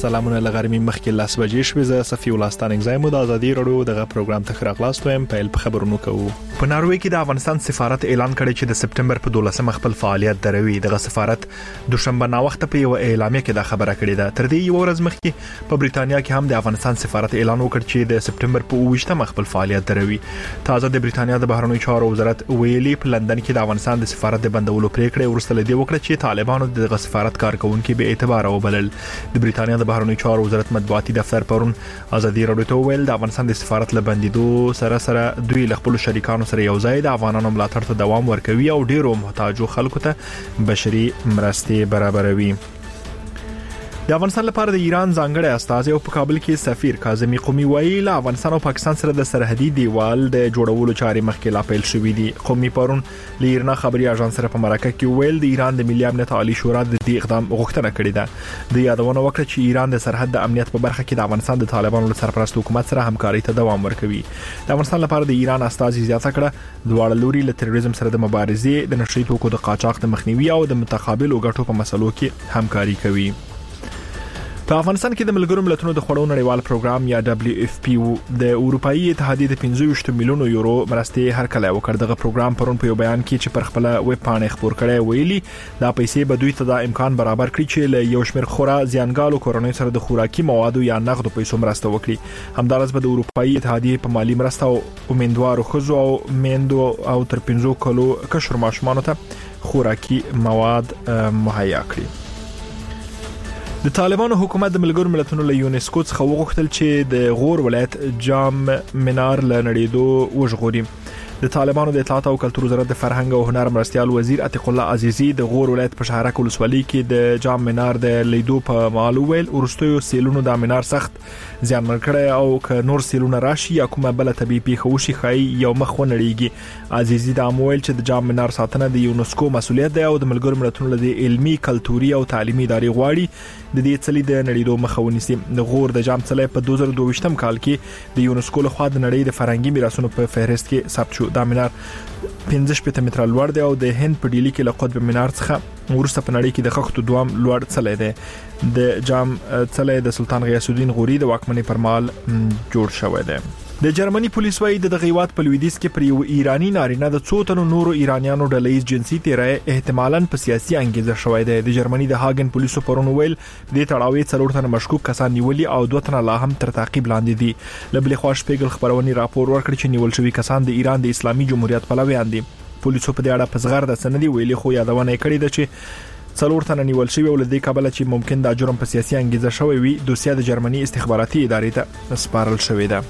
سلامونه لغرمې مخکې لاس بجې شوې زه صفي ولستان اگزایم د ازادي رادیو دغه پروګرام ته خراغلاست ویم په خبرونو کوو. په ناروې کې د افغانستان سفارت اعلان کړی چې د سپټمبر په 12 خپل فعالیت دروي. دغه سفارت دوشنبه نا وخت په یو اعلامیه کې دا خبره کړې ده. تر دې یو ورځ مخکې په بریتانیا کې هم د افغانستان سفارت اعلان وکړ چې د سپټمبر په 28 خپل فعالیت دروي. تازه د بریتانیا د بهرنیو چارو وزارت ویلي په لندن کې د افغانستان د سفارت د بندولو پریکړه ورسته لدی وکړه چې طالبانو دغه سفارت کارکونکو به اعتبار وبلل. د بریتانیا د بهرنیو چارو وزارت مطبوعاتي دفتر پرون ازادي رادیو ته ویل د افغانستان د سفارت لبندیدو سره دوی له خپل شریکانو سره یو ځای د افغانانو ملاتړ ته دوام ورکوي او ډیرو محتاجو خلکو ته بشري مرستې برابروي. د افغانستان لپاره د ایران ځانګړی استازی او په کابل کې سفیر کاظمی قومي وایي له افغانستان او پاکستان سره د سرحدي دیوال د جوړولو چارې مخکې لا پیل شوې دي. قومي پرون له ایران خبري اژانس سره په مرکه کې ویل د ایران د ملي امنیت عالی شورا د دې اقدام غوښتنه کړې ده. د یادونه وکړه چې ایران د سرحد د امنیت په برخه کې د افغانستان د طالبانو له سرپرست حکومت سره همکاري ته دوام ورکوي. د افغانستان لپاره د ایران استازي زیاته کړه دواړه لوري له تروریزم سره د مبارزې د نشري توکو د قاچاق د مخنیوي او د متقابل ګټو په مسلو کې همکاري کوي. په افغانستان کې د ملګرو ملتونو د خوړو نړیوال پروګرام یا WFP د اروپאי اتحادیې د 25 میلیون یورو مرستې هرکلی وکړ. دغه پروګرام پرون په یو بیان کې چې پر خپل ویب پاڼه خبر کړی ویلي دا پیسې به دوی ته د امکان برابر کړي چې له یو شمېر خورا زیانګالو کورنۍ سره د خوراکي موادو یا نغدو پیسو مرسته وکړي. همدارس به د اروپאי اتحادیې په مالی مرسته او امیندوارو ښځو او میندو او تر 15 کلو کشر ماشومانو ته خوراکي مواد مهیا کړي. د طالبانو حکومت د ملګرو ملتونو له یونسکو څخه وغوښتل چې د غور ولایت جام منار له نړیدو وژغوري. د طالبانو د اطلاعات او کلتور وزارت د فرهنګ او هنر مرستيال وزیر عتیق الله عزیزی د غور ولایت په شهرک ولسوالۍ کې د جام منار د لیدو په مالو ویل ورستیو سیلونو د منار سخت زیانمن کړی او ک نور سیلونه راشي یا کومه بل طبي پیښه وشي خای یو مخ ونړیږي. عزیزی د امویل چې د جام منار ساتنه د یونسکو مسولیت دی او د ملګرو ملتونو له علمي کلتوري او تعلیمي ادارې غواړي د دې څلې د نړیدو مخه ونیسي. د غور د جام څلې په 2022 کال کې د یونسکو له خوا د نړۍ د فرهنګي میراثونو په فهرست کې ثبت شو. دا منار 15 متره لوړ دی او د هند په ډیلی کې له قطب منار څخه ورسته په نړۍ کې د خښتو دوام لوړ څلې دی. د جام څلې د سلطان غیاث الدین غوري د واکمنۍ پر مهال جوړ شوی دی. د جرمني پولیس وايي د غیوات په لویدیځ کې پر یو ایرانی نارینه د څو تنو نورو ایرانیانو ډلهیز جنسي تیری احتمالاً په سیاسي انګیزه شوی دی. د جرمني د هاګن پولیسو پرون ویل د تړاوي 4 تنه مشکوک کسان نیولي او 2 تنه لا هم تر تعقیب لاندې دي. لبل خوا شپږل خبرونې راپور ورکړ چې نیول شوی کسان د ایران د اسلامي جمهوریت پلویان دي. پولیسو په دې اړه پسغر د سندې ویلي خو یادونه کړې ده چې 4 تنه نیول شوی ول د کابل چې ممکن دا جرم په سیاسي انګیزه شوی وي. دوسیه د جرمني استخباراتي ادارې ته سپارل شوې ده.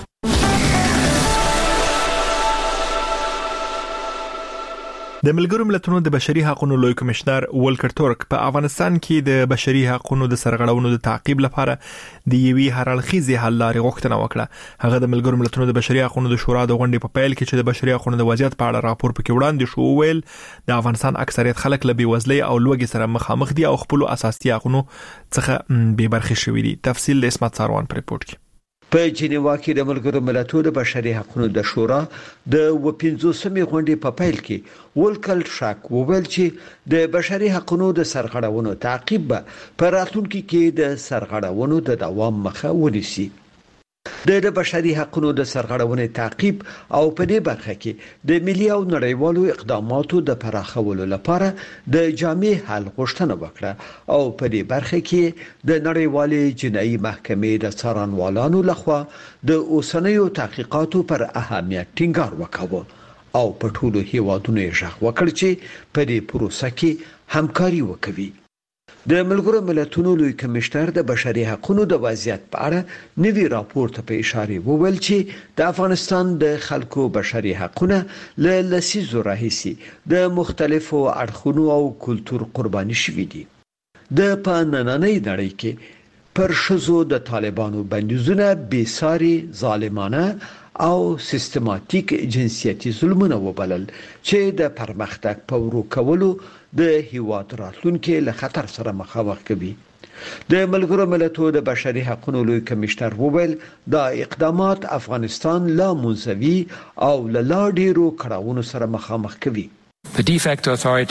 د ملګرو ملتونو د بشري حقوقو لوی کمشنر ولکر تورک په افغانستان کې د بشري حقوقو د سرغړونو د تعقیب لپاره د یوې هرړخیزې حل لارې غوښتنه وکړه. هغه د ملګرو ملتونو د بشري حقوقو د شورا د غونډې په پیل کې چې د بشري حقوقو د وضعیت په اړه راپور پکې وړاندې شو ویل د افغانستان اکثریت خلک له بیوزلۍ او لوږې سره مخامخ دي او خپل اساسي حقوقو څخه بې برخې شوي دي. تفصیل د اسمت ساروان پر ریپورت کې. په جنیوا کې د ملګرو ملتونو د بشري حقوقو د شورا د 15مې غونډې په پیل کې ولکل شاک وویل چې د بشري حقوقو د سرغړونو تعقیب په راتلونکي کې د سرغړونو د دوام مخه ونیسي. د بشري حقوقو د سرغړونې تعقیب او په دې برخه کې د ملي او نړیوالو اقداماتو د پراخولو لپاره د جامع حل غوښتنه وکړه او په دې برخه کې د نړیوالې جنایي محکمې د څارنوالانو لخوا د اوسنیو تحقیقاتو پر اهمیت ټینګار وکاوه او په ټولو هیوادونو یې ژغ وکړ چې په دې پروسه کې همکاري وکوي. د ملګرو ملتونو لوی کمشنر د بشري حقوقو د وضعیت په اړه نوی راپور ته په اشاره وویل چې د افغانستان د خلکو بشري حقوقو له لسیزو راهیسي د مختلفو اړخونو او کلتور قرباني شوي دي. د پانننۍ نړۍ کې پر شذو د طالبانو بندیزونه بیساري ظالمانه او سیستماتیک جنسیتي ظلمونه وبلل چې د پرمختګ په ورو کولو د هیواد راتلونکي له خطر سره مخامخ کوي. د ملګرو ملتونو د بشري حقوقو لوی کمشنر وویل دا اقدامات افغانستان لا منزوي او لا ډیرو کړهونو سره مخامخ کوي. The de facto authorities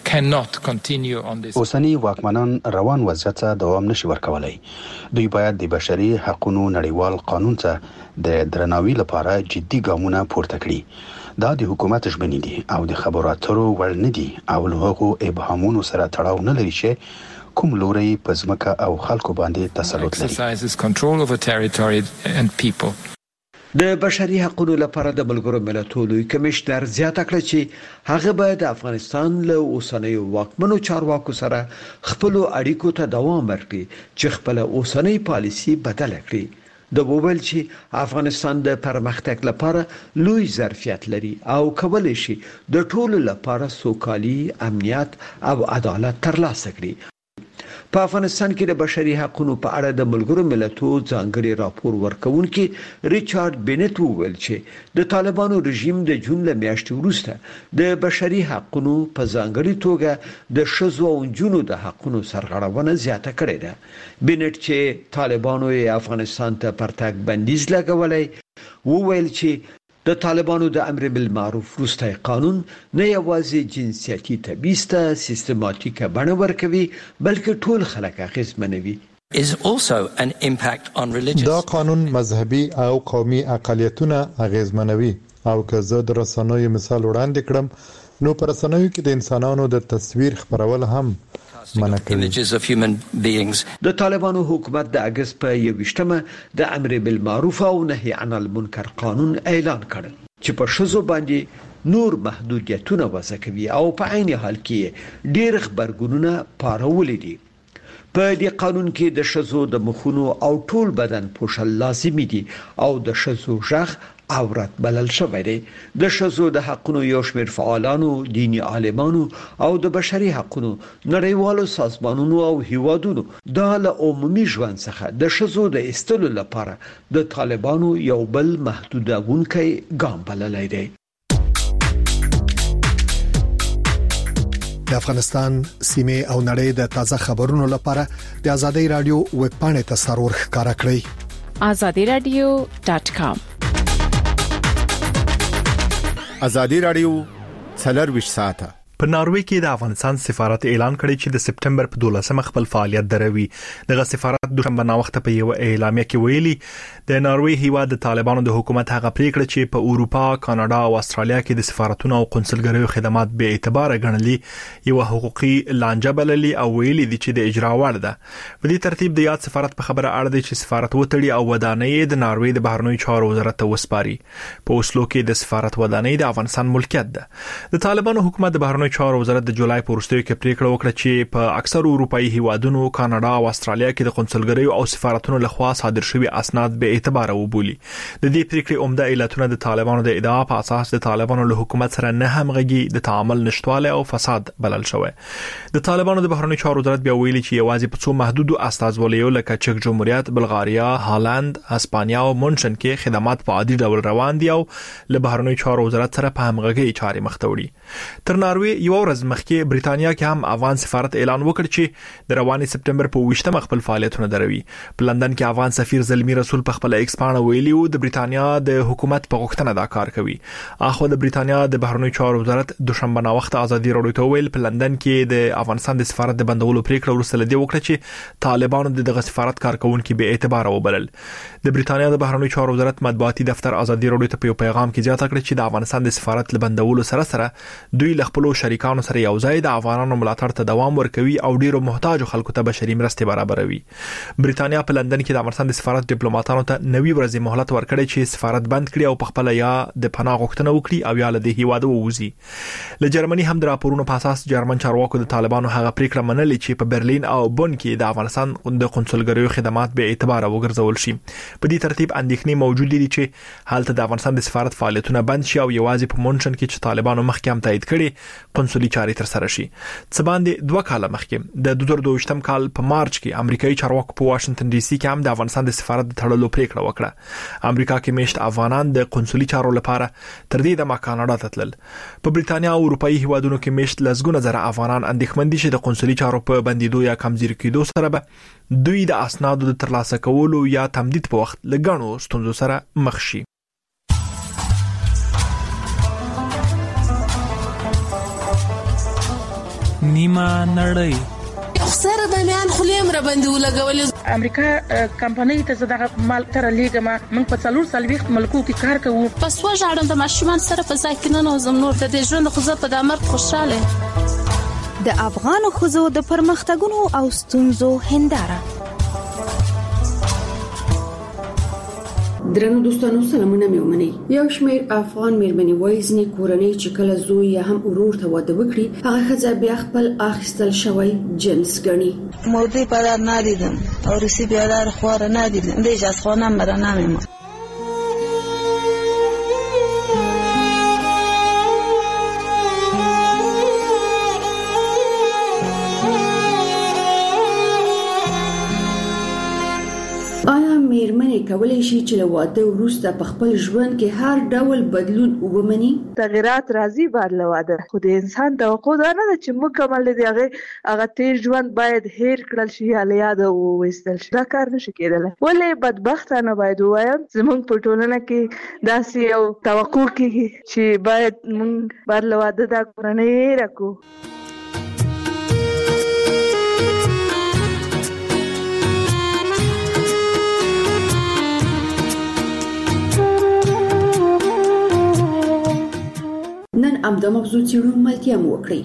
cannot continue on this. اوسنی واکمنان روان وضعیت ته دوام نشي ورکولای. دوی باید د بشري حقوقو نړیوال قانون ته د درناوي لپاره جدي ګامونه پورته کړي. دا د حکومت ژمنې دي او د خبرو اترو وړ نه دي او له هغو ابهامونو سره تړاو نه لري چې کوم لوري په ځمکه او خلکو باندې تسلط لري. Exercises control over territory and people. د بشري حقوقو لپاره د ملګرو ملتونو کمیشنر زیاته کړه چې هغه باید افغانستان له اوسنۍ واکمنو چارواکو سره خپل اړیکو ته دوام ورکړي چې خپل اوسنۍ پالیسي بدل کړي. د وویل چې افغانستان د پرمختګ لپاره لوی ظرفیت لري او کولای شي د ټولو لپاره سوکالي، امنیت او عدالت ترلاسه کړي. په افغانستان کې د بشري حقوقو په اړه د ملګرو ملتونو ځانګړي راپور ورکونکي ریچارډ بینټ وویل چې د طالبانو رژیم د جون له میاشتې وروسته د بشري حقوقو په ځانګړي توګه د ښځو او نجونو د حقوقو سرغړونه زیاته کړې ده. بینټ چې طالبانو یې افغانستان ته پرتګ بندیز لګولای وویل چې د طالبانو د امر بالمعروف وروستی قانون نه یوازې جنسیتي تبعیض ته سیستماتیکه بڼه ورکوي بلکې ټول خلک اغیزمنوي. دا قانون مذهبي او قومي اقلیتونه اغیزمنوي او که زه د رسنیو مثال وړاندې کړم نو پر رسنیو کې د انسانانو د تصویر خپرول هم منع کوي. د طالبانو حکومت د اگست په 21مه د امر بالمعروف او نهي عن المنکر قانون اعلان کړ چې په شذو باندې نور محدودیتونه وضع کوي او په عین حال کې ډېر خبرګونونه پارولې دي. په دې قانون کې د شذو د مخونو او ټول بدن پوښل لازمي دي او د شذو ژغ عورت بلل شوی دی. د شذو د حقوقو یو شمېر فعالانو، دینی عالمانو او د بشري حقوقو نړیوالو سازمانونو او هیوادونو د عمومي ژوند څخه د شذو د استلو لپاره د طالبانو یو بل محدودونکی ګام بللی دی. د افغانستان سیمه او نړۍ د تازه خبرونو لپاره د ازادي رادیو ویب پاڼې ته سرور ښکارا کړئ. azadiradio.com. ازادي رادیو 24 ساعته. په ناروې کې د افغانستان سفارت اعلان کړی چې د سپټمبر په 12مه خپل فعالیت دروي. دغه سفارت دوشنبه ناوخته په یو اعلامیه کې ویلي د ناروې هیواد د طالبانو د حکومت هغه پریکړه چې په اروپا، کاناډا او استرالیا کې د سفارتونو او قونسلګریو خدمات به اعتبار غنلي یو حقوقي لانجه بللي او ویلي دي چې د اجرا وړ ده. په دې ترتیب د یاد سفارت په خبره اړه دي چې سفارت وتړي او ودانۍ د ناروې د بهرنیو چارو وزارت ته وسپاري. په اوسلو کې د سفارت ودانۍ د افغانستان ملکیت ده. د طالبانو حکومت د بهرنیو چارو وزارت د جولای په وروستیو کې پریکړه وکړه چې په اکثر اروپאי هیوادونو، کاناډا او استرالیا کې د قونسلګریو او سفارتونو لخوا صادر شوی اسناد به اعتبار وبولي. د دې پریکړې عمده علتونه د طالبانو د ادعا په اساس د طالبانو له حکومت سره نه همغږي، د تعامل نشټواله او فساد بلل شوی. د طالبانو د بهرنیو چارو وزارت بیا ویلي چې یوازې په څو محدودو استازولیو لکه چک جمهوریت، بلغاریا، هالند، اسپانیا او مونشن کې خدمات په عادي ډول روان دي او له بهرنیو چارو وزارت سره په همغږي چارې مخ ته وړي. تر ناروې یو ورځ مخکې بریتانیا کې هم افغان سفارت اعلان وکړ چې د رواني سپټمبر په 20مه خپل فعالیتونه دروي. په لندن کې افغان سفیر زلمی رسول په خپل ایکس پاڼه ویلي و د بریتانیا د حکومت په غوښتنه دا کار کوي. اخو د بریتانیا د بهرنیو چارو وزارت دوشنبه ناوخته ازادي راډیو ته ویل په لندن کې د افغانستان د سفارت د بندولو پریکړه ورسره لدی وکړه چې طالبانو دغه سفارت کارکونکو به اعتبار وبلل. د بریتانیا د بهرنیو چارو وزارت مطبوعاتي دفتر ازادي راډیو ته په یو پیغام کې زیاته کړه چې د افغانستان د سفارت لبندولو سره دوی له خپل شریکانو سره یو ځای د افغانانو ملاتړ ته دوام ورکوي او ډیرو محتاج خلکو ته بشري مرستې برابروي. بریتانیا په لندن کې د افغانستان د سفارت ډیپلوماټانو ته 90 ورځې مهلت ورکړی چې سفارت بند کړي او په خپل یا د پناه غوښتنه وکړي او یا له دې هیواده ووځي. له جرمني هم د راپورونو په اساس جرمن چارواکو د طالبانو هغه پریکړه منلې چې په برلین او بون کې د افغانستان د قونسلګریو خدمات به اعتبار وګرځول شي. په دې ترتیب اندېښنې موجود دي چې حالت د افغانستان د سفارت فعالیتونه بند شي او یوازې په مونشن کې چې طالبانو مخکې هم تایید کړي قونسلي چارې تر سره شي. څه باندې 2 کال مخکې د 2022م کال په مارچ کې امریکایي چارواکو په واشنگټن ډي سي کې هم د افغانستان د سفارت د تړلو پریکړه وکړه. امریکا کې میشت افغانان د قونسلي چارو لپاره تر دې د کاناډا ته تلل. په بریتانیا او اروپאי هیوادونو کې میشت لسګونه زره افغانان اندېښمن دي چې د قونسلي چارو په بندیدو یا کمزوري کېدو سره به دوی د اسنادو د ترلاسه کولو یا تمدید په وخت لګڼو ستونزو سره مخ شي. نیمه نړۍ سره د میان خلیم را باندې ولګولې. امریکا کمپنۍ ته زړه مال تر لیګما موږ په 4 ملکو کې کار کوو. پس وژاړم د ماشومان سره په ځای کې نه نوزم نور د ژوند خو په دامر خوشاله. د افغان خزو د پرمختګونو او ستونزو هنداره. درنو دوستانو سلامونه مې ومنئ. یو شمېر افغان میرمنې وایي ځینې کورنۍ چې کله زوی یا هم ورور ته واده وکړي هغه ښځه بیا خپل اخیستل شوی جنس ګڼي. مودې پدر ندیدم او رسی بیادر خوار ندیدم دیج از خانم برا نمیمون. میرمنې کولای شي چې له واده وروسته په خپل ژوند کې هر ډول بدلون ومني؟ تغیرات راځي بعد له واده، خو د انسان توقع دا نه ده چې مکمل دی هغه تیر ژوند باید هیر کړل شي یا له یاده وویستل شي. دا کار نشي کېدلی. ولې بدبختانه باید ووایم زموږ په ټولنه کې داسې یو توقع کېږي چې باید موږ بعد له واده دا کورنۍ هیره کړو. نن امدا موضوع څیړو ملتیا مو وکړي.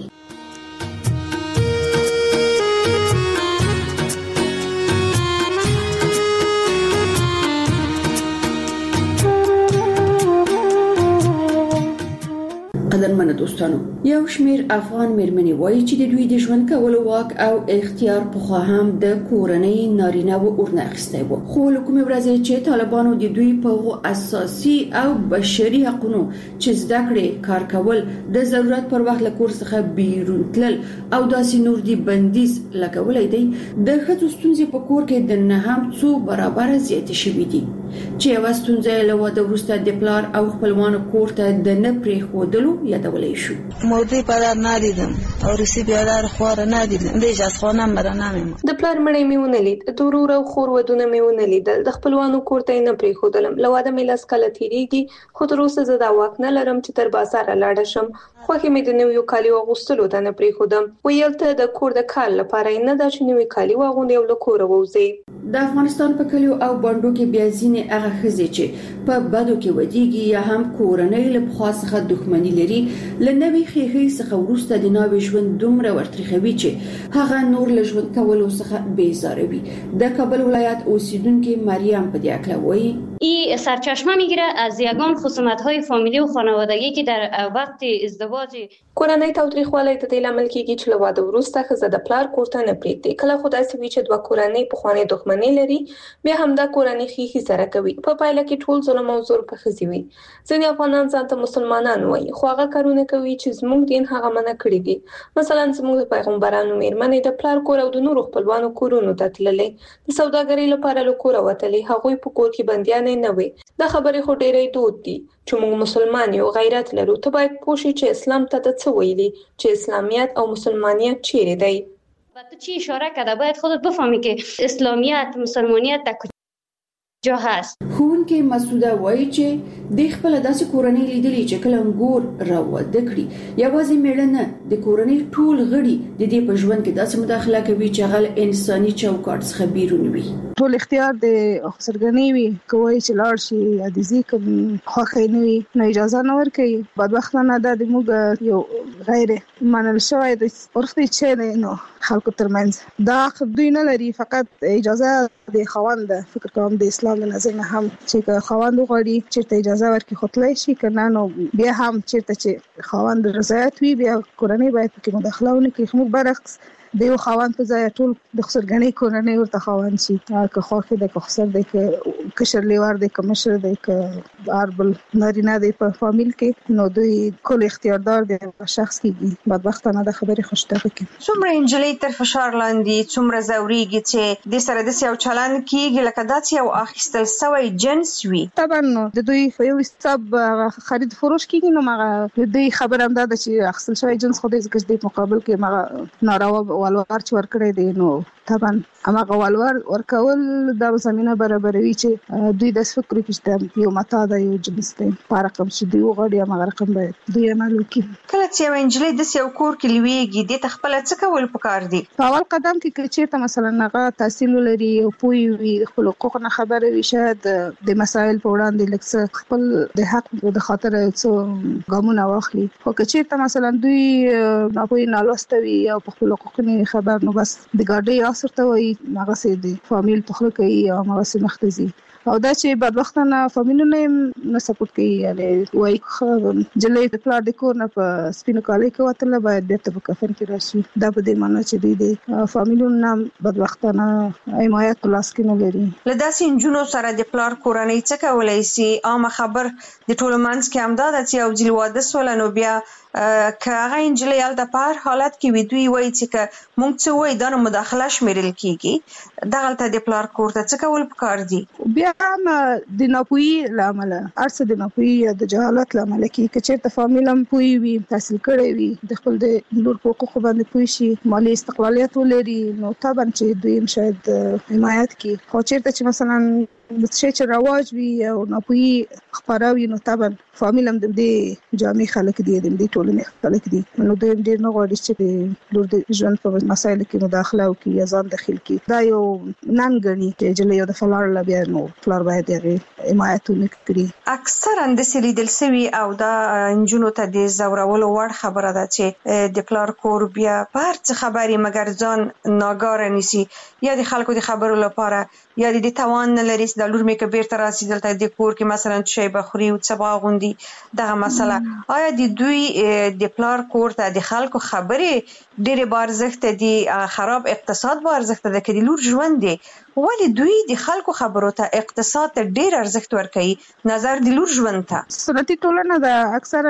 قدرمن دوستانو، یو شمیر افغان میرمنې وایي چې د دوی د ژوند کولو واک او اختیار په خوا هم د کورنۍ نارینه و ورنه اخیستی و، خو له کومې ورځې چې طالبانو د دوی په اساسي او بشري حقوقو چې زده کړې کار کول د ضرورت پر وخت له کور څخه بیرون تلل او داسې نور دي بندیز لګولای دی، د ښځو ستونزې په کور کې د نه هم څو برابر زیاتې شوې دي چې یو ستونزه له واده وروسته د پلار او خپلوانو کور ته د نه پریښودلو یادولای شو. مودې پدر ندیدم او رسی بیادر خوار ندیدم دیج از خانم برا نمیمون. د پلار مړی مې ونه لید، د ورور او خور ودونه مې ونه لیدل، د خپلوانو کور ته نه پریښودلم. له واده مې لاس کله تیریږي، خو تر اوسه زه دا واک نه لرم چې تر بازار لاړ شم. خوښې مې د نویو کالیو اغوستلو ته نه پریښودم. ویل ته د کور د کال لپاره نه دا چې نوی کالي واغوندې او له کوره ووځې. د افغانستان په کلیو او بانډو کې بیا ځینې هغه ښځې چې په بدو کې ودیږي یا هم کورنۍ له پخوا څخه دښمني لري له نوې خېخې څخه وروسته د نوې ژوند دومره ورترخوي چې هغه نور له ژوند کولو څخه بیزاروي. د کابل ولایت اوسیدونکو مریم په دې اړه وایي این سرچشمه میگیره از یگان خصومت‌های فامیلی و خانوادگی که در وقت ازدواج کورنۍ تاوتریخوالی د دې لامل کېږي چې له واده وروسته ښځه د پلار کور ته نه پرېږدي. کله خو داسې وي چې دوه کورنۍ پخوانۍ دښمنۍ لري، بیا همدا کورنۍ ښیښې سره کوي. په پایله کې ټول ظلم او زور په ښځې وي. ځینې افغانان ځان ته مسلمانان وایي، خو هغه کارونه کوي چې زموږ دین هغه منع کړي دي. مثلا زموږ د پیغمبرانو میرمنې د پلار کور او د نورو خپلوانو کورونو ته تللې، د سوداګرۍ لپاره له کوره وتلې، هغوی په کور کې بندیان نه وي. دا خبرې خو ډېرې دود دي چې موږ مسلمان یو، غیرت لرو. ته باید پوه شې چې اسلام ته څه ویلي، چې اسلامیت او مسلمانیت چیرې دی. تو چی اشاره کرده باید خودت بفهمی که اسلامیت مسلمانیت در کجا هست. ښوونکې مسعوده وایي چې د خپل داسې کورنۍ لیدلې چې کله انګور راوده کړي یوازې میړه نه د کورنۍ ټول غړي د دې په ژوند کې داسې مداخله کوي چې غل انساني چوکاټ څخه بیرون وي. ټول اختیار د سرګنی وي، کوي چې لاړ شي عادي کوم خوخه نه وي نه اجازه نه ورکوي. بدبختانه د موږ یو غیر منل شوی د ورختي چې نو خلکو ترمنځ دا دوی نه لري، فقط اجازه د خوند فکر کوم د اسلام د نظر نه هم چې خوند غوړي چې اجازه ورکړي خپلای شي کنه نو بیا هم چې خوند رضایت وي بیا کورنۍ باید کې مداخله ونه کړي. موږ برعکس د یو خوند په ځای ټول د خسرګنۍ کورنۍ ورته خوند شي که خوخه د خسر د کشر لیوار د کمشر د اربل نارینه د په فامیل کې نو دوی کول اختیاردار د شخص کېږي. بدبختانه د خبرې خوشته کې څومره انجلۍ تر فشار لاندې څومره زوريږي چې د سره د یو چلن کېږي لکه داسې یو اخیستل سوی جنس وي. طبعا د دوی په یو حساب خرید فروش کېږي نو مغه دوی خبر هم ده چې اخیستل سوی جنس خو د مقابل کې مغه ناروا والوار چې ورکړی دی نو طبعا هغه والوار ورکول د زمينه برابروي چې دوی د فکر کې یو متا د یو جنس دی په رقم چې دی وغړي هغه رقم باید دوی عمل وکړي. کله چې انجلۍ د یو کور کې لویږي د تخپل څه کول پکار دي؟ په اول قدم کې چې مثلا هغه تحصیل لري او پوي وي خپل حقوق نه خبره وي شاید د مسایل په وړاندې لکه خپل د حق د خاطر څو ګامونه واخلي. خو چې مثلا دوی ناپوهي نالوستوي او په خپل حقوق نه خبر نو بس د ګاډي اثر ته وي هغه سي د فامیل په خله کوي او هغه سي مختزي او دا چې بدبختانه فامیلونه نه سپورټ کوي یعنی وای جلې د پلار د کور نه په سپینو کالي کې وتل باید بیرته په کفن کې راشي. دا په دې معنی چې دوی د فامیلونو بدبختانه حمایت لاس کې نه لري. لداسې انجونو سره د پلار کورنۍ څه کولای شي؟ عامه خبر د ټولو منځ کې همدا ده چې یو ځل واده سول نو بیا که هغه انجلۍ هلته په هر حالت کې وي دوی وایي چې که موږ څه وایي دا مداخله شمیرل کیږي. دغلته د پلار کور ته څه کول پکار دي؟ بیا هم د ناپوهي له امله ارڅ د ناپوهي یا د جهالت له امله کې که چېرته فامیل هم پوهي وي تحصیل کړی وي د خپل د لور په حقوقو باندې پوه شي مالي استقلالیت ولري نو طبعا چې دوی هم شاید حمایت کوي. خو چېرته چې مثلا شي چې رواج وي او ناپوهي خبروي نو طبعا فامیل هم د دې جامع خلک دي د دې ټولنې خلک دي نو دوی ډېر نه غواړي چې د لور د ژوند په مسایلو کې مداخله وکړي یا ځان داخل کړي. دا یو نن غني چې جلې یو د فلار لا بیا نو فلار باید یې حمایت وکړي. اکثرا د سلیدل سوي او دا انجونو ته د زورولو وړ خبره ده چې د پلار کور بیا په هر څه خبري مګر ځان ناګاره نيسي یا د خلکو د خبرو لپاره یا د توان نه لري د لور مې کبیر تر راسي دلته د کور کې مثلا شی بخوري او څه غوندي دغه مسله. آیا د دوی د پلار کور ته د خلکو خبري ډېر بارزخت دي خراب اقتصاد بارزخت ده کې د لور ژوند دي ولی دوی د خلکو خبرو ته اقتصاد ته ډېر ارزښت ورکوي نظر د لور ژوند ته؟ سنتي ټولنه ده اکثرا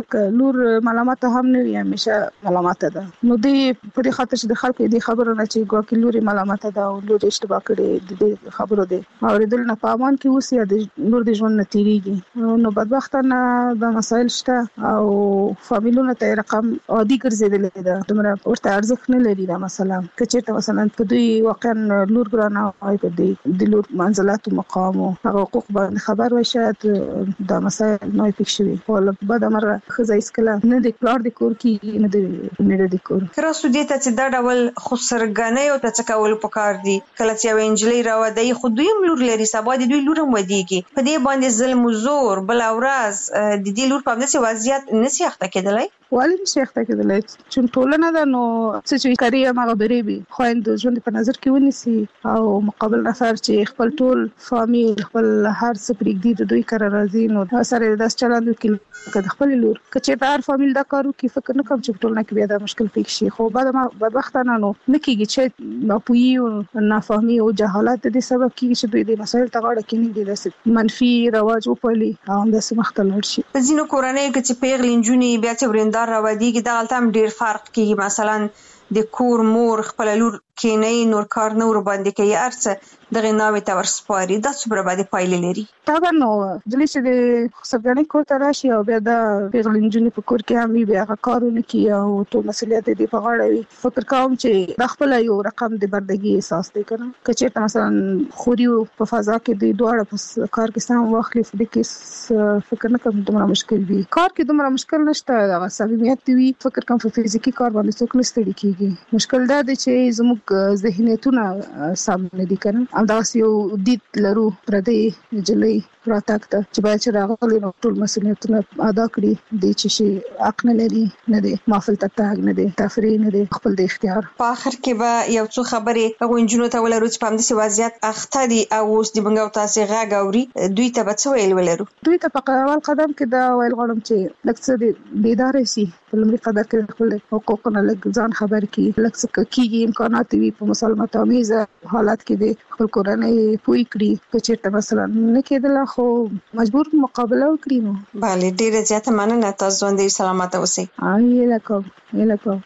لور ملامت هم نه وي همیشه ملامت ده نو دی په خاطر چې د خلکو د خبرو نه چې ګواکې لور ملامت ده او لور اشتباه کړي د خبرو دي اوریدل نه پامان کې اوسې د لور د ژوند نتیریږي نو بدبختانه د مسایل شته او فامیلونو ته رقم عادي ګرځیدل ده دومره ورته ارزښت نه لري دا مثلا کچېرته مثلا په دوی واقعا لور ګرانه او د لور منزلت او مقام او حقوق باندې خبر وي شاید د مسایل نوې پکښوي او بعد امر خزایس کله نه د پلار د کور کې نه د کور کراسو دې ته چې دا ډول خسرګنۍ او ته کول پکار دي کله چې یو انجلۍ راوړي خو دوی لور لري سبا د دوی لور هم ودیږي په دې باندې ظلم او زور بل اورز د دې لور په داسې وضعیت نسی اخته کېدلای ولی نشي اخته کېدلای چې ټولنه ده نو څه چې کوي هغه بریبي خويند ژوند په نظر کې ونیسي او مقابل نفر چې خپل ټول فامیل خپل هر څه پرېږدي د دوی کار راځي نو سره داس چلند وکړي که خپل لور کچې هر فامیل دا کارو کې فکر نه کوم چې ټولنه کې بیا دا مشکل پیښ شي خو بعد ما بدبختانه نو نکېږي چې ناپوهي او نافهمي او جهالت د سبب کېږي چې دوی د مسایل ته غاړه کې نه دي داسې منفي رواج وپلي او داسې مختلف شي. په ځینو کورنۍ کې چې پیغلې نجونې بیا چې ورندار راوړي دا غلطه هم ډیر فرق کېږي مثلا د کور مور خپل لور کینې نور کار نه ور باندې کوي ارڅ دغه ناوې ته ورسپاري دا څومره باندې پایلې لري؟ طبعا نو جلې چې د سبګنې کور ته راشي او بیا د پیغلې نجونې په کور کې هم بیا کارونه کوي او ټول مسؤلیت دې په غاړه وي. فکر کوم چې د خپل یو رقم د بردګي احساس دی کنه کچې مثلا خوري په فضا کې د دوړه په کار کې سم واخلي د کې فکر نه کوم دومره مشکل وي کار کې دومره مشکل نشته د صمیمیت وي فکر کوم په فزیکی کار باندې څوک نه ستړي کیږي مشکل دا دی چې زموږ ذهنیتونه سم نه دي کنه همدا یو دید لرو پردې جلې راتاک ته چې باید چې راغلي نو ټول مسؤلیتونه ادا کړي د چې شي حق نه لري نه دي مافل تاګ نه دي تفریح نه دي خپل د اختیار. په اخر کې به یو څو خبرې هغه انجونو ته ولرو چې په همدې وضعیت اخته دي او اوس د بنګاو تاسو غاګ اوري دوی ته به څه ویل ولرو؟ دوی ته په اول قدم کې دا ویل غواړم چې لکه د بیدار شي په لمړي قدر کې خپل حقوقونه لږ ځان خبر کړي لکه څه کېږي امکانات وي په مسالمت آمیز حالات کې د خپل کورنۍ پوي کړي چې چیرته مثلا نه کېدل خو مجبور مقابله وکړي نو. بله ډیره زیاته مننه تاسو باندې سلامت اوسئ. یلکم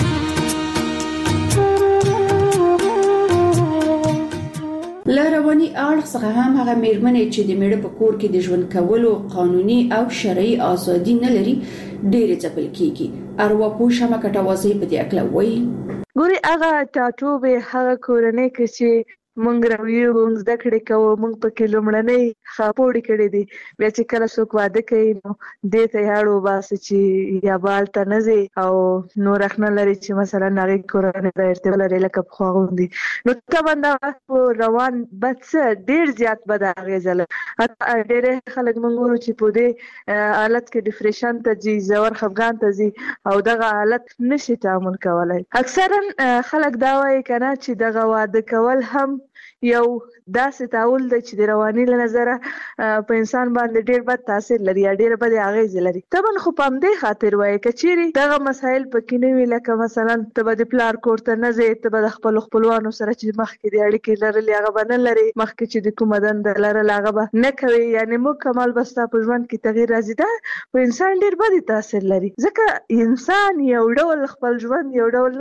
رواني اړخ څخه هم هغه میرمنې چې د میړه په کور کې د ژوند کولو قانوني او شرعي ازادي نه لري ډېر ځپل کیږي. ارواپوه شمه کټوازی په دې اړه وایي ګوري هغه ټاټوبه هغه کورنۍ کې چې مونږ راویو مونږ زده کړې کوو مونږ په کې لومړنۍ خاپوړې کړې دي بیا چې کله څوک واده کوي نو دې ته یاړو باسي چې یا بال ته نه ځي او نور اخنه لري چې مثلا هغه کورنۍ د ارتباط لري لکه په خواغوندي نو طبعا دا روان بس ډیر زیات بد اغیزه لري ډېر خلک مونږ ورو چې په دې حالت کې ډیپریشن ته ځي زور خفګان ته ځي او دغه حالت نشي تعامل کولای. اکثرا خلک دا وایي کنه چې دغه واده کول هم یو داسې تعامل دی چې د رواني له نظره په انسان باندې ډېر بد تاثیر لري یا ډېر بد اغیز لري. طبعا خو په همدې خاطر وایي کچېري دغه مسایل پکې نه وي لکه مثلا ته به د پلار کور ته نه ځې ته به د خپل خپلوانو سره چې مخکې د اړیکې لرلې هغه به نه لري مخکې چې د کومه دنده لرله هغه به نه کوي یعنې مکمل به ستا په ژوند کې تغییر راځي. دا په انسان ډېر بد تاثیر لري ځکه انسان یو ډول خپل ژوند یو ډول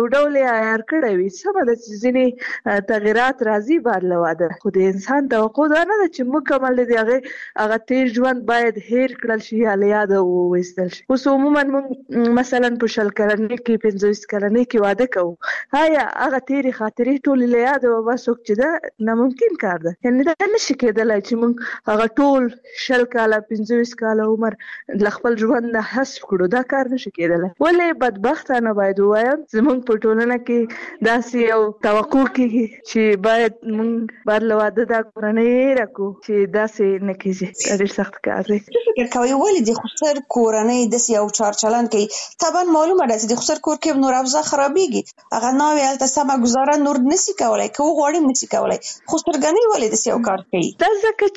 یې عیار کړی وي سمه ده چې ځینې تغیرات راځي بعد له واده خو د انسان توقع دا نه ده چې مکمل دی هغه تیر ژوند باید هیر کړل شي یا له یاده وویستل شي. اوس عموما موږ مثلا په 20 کلنۍ کې 25 کلنۍ کې واده کوو هایا هغه تیرې خاطرې ټولې له یاده وباسو چې دا ناممکن کار ده یعنې دا نشي کېدلی چې موږ هغه ټول 20 کاله 25 کاله عمر له خپل ژوند نه حذف کړو دا کار نشي کېدلی. ولې بدبختانه باید ووایم زموږ په ټولنه کې داسې یو توقع کېږي چې باید مونږ بار له واده دا کورنۍ راکو چې داسې نه کېږي ډېر سخت کار دی. فکر کوي ولې د خسر کورنۍ داسې یو چارچلن کوي طبعا معلومه ده چې د خسر کور کې نور افزا خرابېږي هغه ناوې هلته سمه ګزاره نور نشي کولای که وغواړي نشي کولای خسرګنۍ ولې داسې یو کار کوي دا ځکه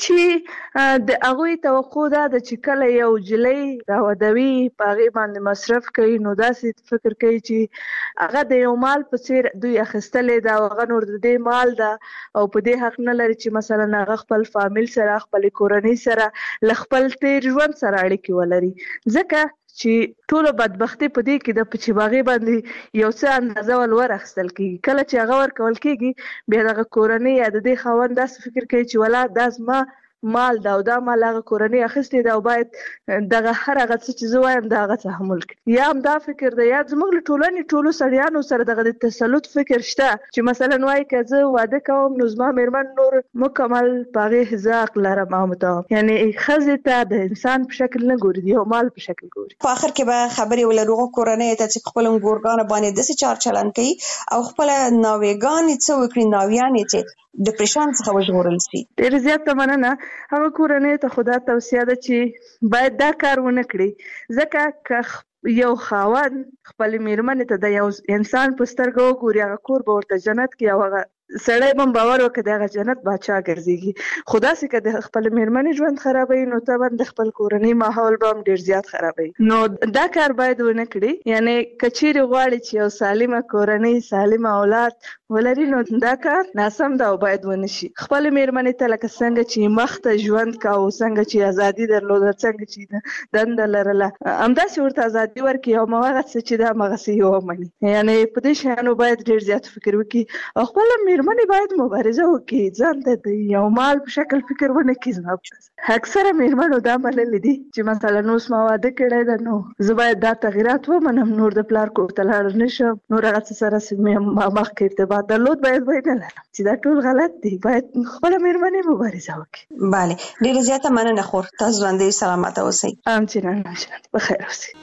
چې د هغوی توقع دا ده چې کله یو جلۍ راودوي په هغې باندې مصرف کوي نو داسې فکر کوي چې هغه د یو مال په څېر دوی اخیستلې ده او هغه نور د دې مال ده او په دې حق نه لري چې مثلا هغه خپل فامیل سره خپل کورنۍ سره ل خپل تیر ژوند سره اړیکې ولري ځکه چې ټول بدبختی په دې کې د پچباغي باندې یو څه اندازه ولور اخستل کیږي کله چې هغه ورکول کیږي بیا دغه کورنۍ یا د دې خاوند داسې فکر کوي چې ولا داس مال دا او دا مال هغه کورنۍ اخیستې دا او باید دغه هر هغه څه چې زه وایم دا هغه تحمل کړي یا هم دا فکر دی یا زموږ له ټولنې ټولو سړیانو سره دغه د تسلط فکر شته چې مثلا وایي که زه واده کوم نو زما میرمن نور مکمل په هغې زه حق لرم او متوم یعنې ښځې ته د انسان په شکل نه ګوري د یو مال په شکل ګوري. په آخر کې به خبرې ولرو کورنۍ ته چې خپل ګورګان باندې داسې چار چلن کوي او خپل ناوېګان څه وکړي ناویانې چې ډیپریشن څخه وژغورل شي. ډېر زیات مننه. هغه کورنۍ ته خدا توصیه ده چې باید دا کار ونه کړي ځکه که یو خاوند خپل میرمن ته د یو انسان په سترګو وګوري هغه کور به ورته جنت کې او هغه سړی به باور وکړي دغه جنت باچا ګرځيږي خو داسې که د خپل میرمنې ژوند خرابوي نو طبعا د خپل کورنۍ ماحول به هم ډېر زیات خرابوي نو دا کار باید ونه کړي یعنې که چیرې غواړي چې یو سالمه کورنۍ سالمه اولاد ولري نو دا کار ناسم ده او باید ونه شي. خپل میرمنې ته لکه څنګه چې مخته ژوند کاوه څنګه چې ازادي درلوده څنګه چې دنده لرله همداسې ورته ازادي ورکړي او هماغه څه چې ده هماغسې یې ومني یعنې په دې شیانو باید ډېر زیات فکر وکړي او خپله میرمنې باید مبارزه وکړي ځان ته د یو مال په شکل فکر ونه کړي. اکثره میرمنو دا منلي دي چې مثلا اوس ما واده کړی ده نو زه باید دا تغیرات ومنم نور د پلار کور ته لاړ نشم نور هغه څه سره مخکې ارتباط درلود باید نه لرم چې دا ټول غلط دي باید خپله میرمنې مبارزه وکړي. بله ډېره زیاته مننه خور تاسو ژوندۍ سلامته اوسئ. همچنان بخیر اوسئ.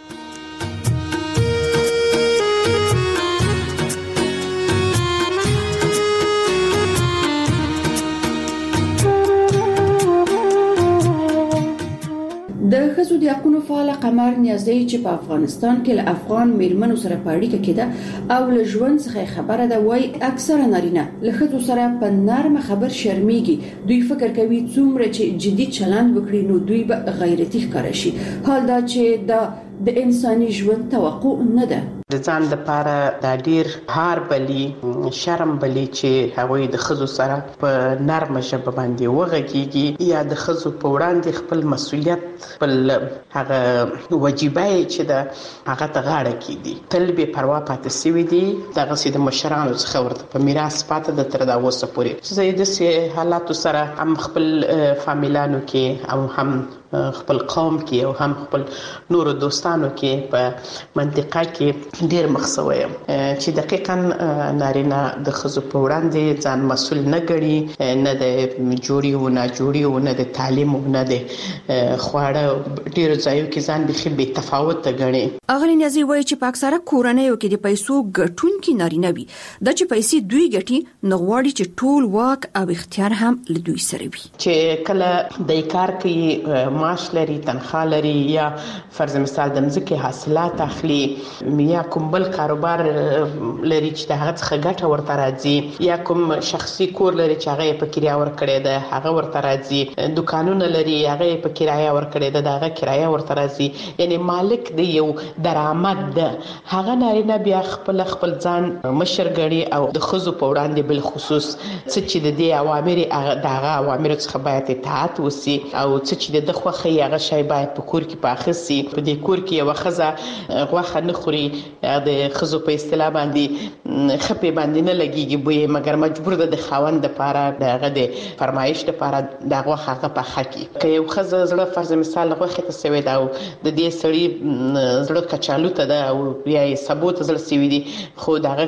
د ښځو د حقوقو فعال قمر نیازی چې په افغانستان کې له افغان میرمنو سره په اړیکه کې ده او له ژوند څخه خبره ده وای اکثره نارینه له ښځو سره په نرمه خبر شرمېږي دوی فکر کوي څومره چې جدي چلند وکړي نو دوی به غیرتي ښکاره شي حال دا چې د انساني ژوند توقع نه ده. د ځان لپاره دا ډیر هار بلی شرم بلی چې هغوی د خزو سره په نرمه ژبه باندې وغږیږي یا د خزو په وړاندې خپل مسؤلیت خپل هغه واجبای چې د هغه ته غاړه کیدي تل به پروا پاتې سوي دي دغه سید مشرانو څخه ورته په میراث پاتې د تر دا اوسه پورې زه د سه حالاتو سره هم خپل فامیلانو کې او هم خپل قوم کې او هم خپل نور دوستانو کې په منطقه کې ډیر مخسویم چې دقیقاً نارینه د خزو په وړاندې ځان مسؤل نه ګڼي نه د جوړي او نه جوړي او نه د تعلیم او نه د خواړه ډیر ځایو کې ځان بخي به تفاوت ګڼي. اغلی نیازي وایي چې په اکثره کورنیو کې د پیسو ګټونکي نارینه وي د چې پیسې دوی ګټي نه غواړي چې ټول واک او اختیار هم له دوی سره وي. چې کله د کار کوي معاش لري تنخواه لري یا فرض مثال د مځکې حاصلات اخلي یا کوم بل کاروبار لري چې د هغه څخه ګټه ورته راځي یا کوم شخصي کور لري چې هغه په کرایه ورکړي ده هغه ورته راځي دکانونه لري هغه په کرایه ورکړي ده هغه کرایه ورته راځي یعنی مالک دی یو درآمد ده هغه نارینه بیا خپل ځان مشر ګڼي او د خزو په وړاندې بل خصوص چې د دې اوامر دغه اوامر څخه باید اطاعت وسی او چې د خوخه هغه شی باید په کور کې پاخسي په دې کور کې یو خزه غوخه نه خوري د خزو په اصطلاح باندې خپې باندې نه لګيږي بوې مګر مجبور ده د خاوند لپاره دغه د فرمایش لپاره دغه هغه په حقي که یو خزه زړه فرض مثال غوخه ته سوي دا د دې سړی زړه کچالو ته ده او یا ثبوت زړه سوي دي خو دغه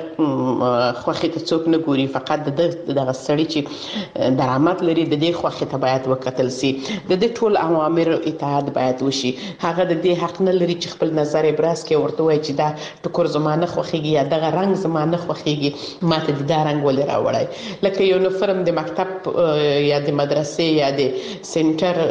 خوخه ته څوک نه ګوري فقط دغه سړی چې درآمد لري د دې خوخه ته باید وکتل سي د دې ټول اوامر اطاعت باید وشي هغه د دې حق نه لري چې خپل نظر ابراز کوي ورته وایي چې دا ټکر زمانه خوخيږي یا دغه رنگ زمانه خوخيږي ماته د دا رنگ ول راوړای لکه یو نفرم د مکتب یا د مدرسې یا د سنټر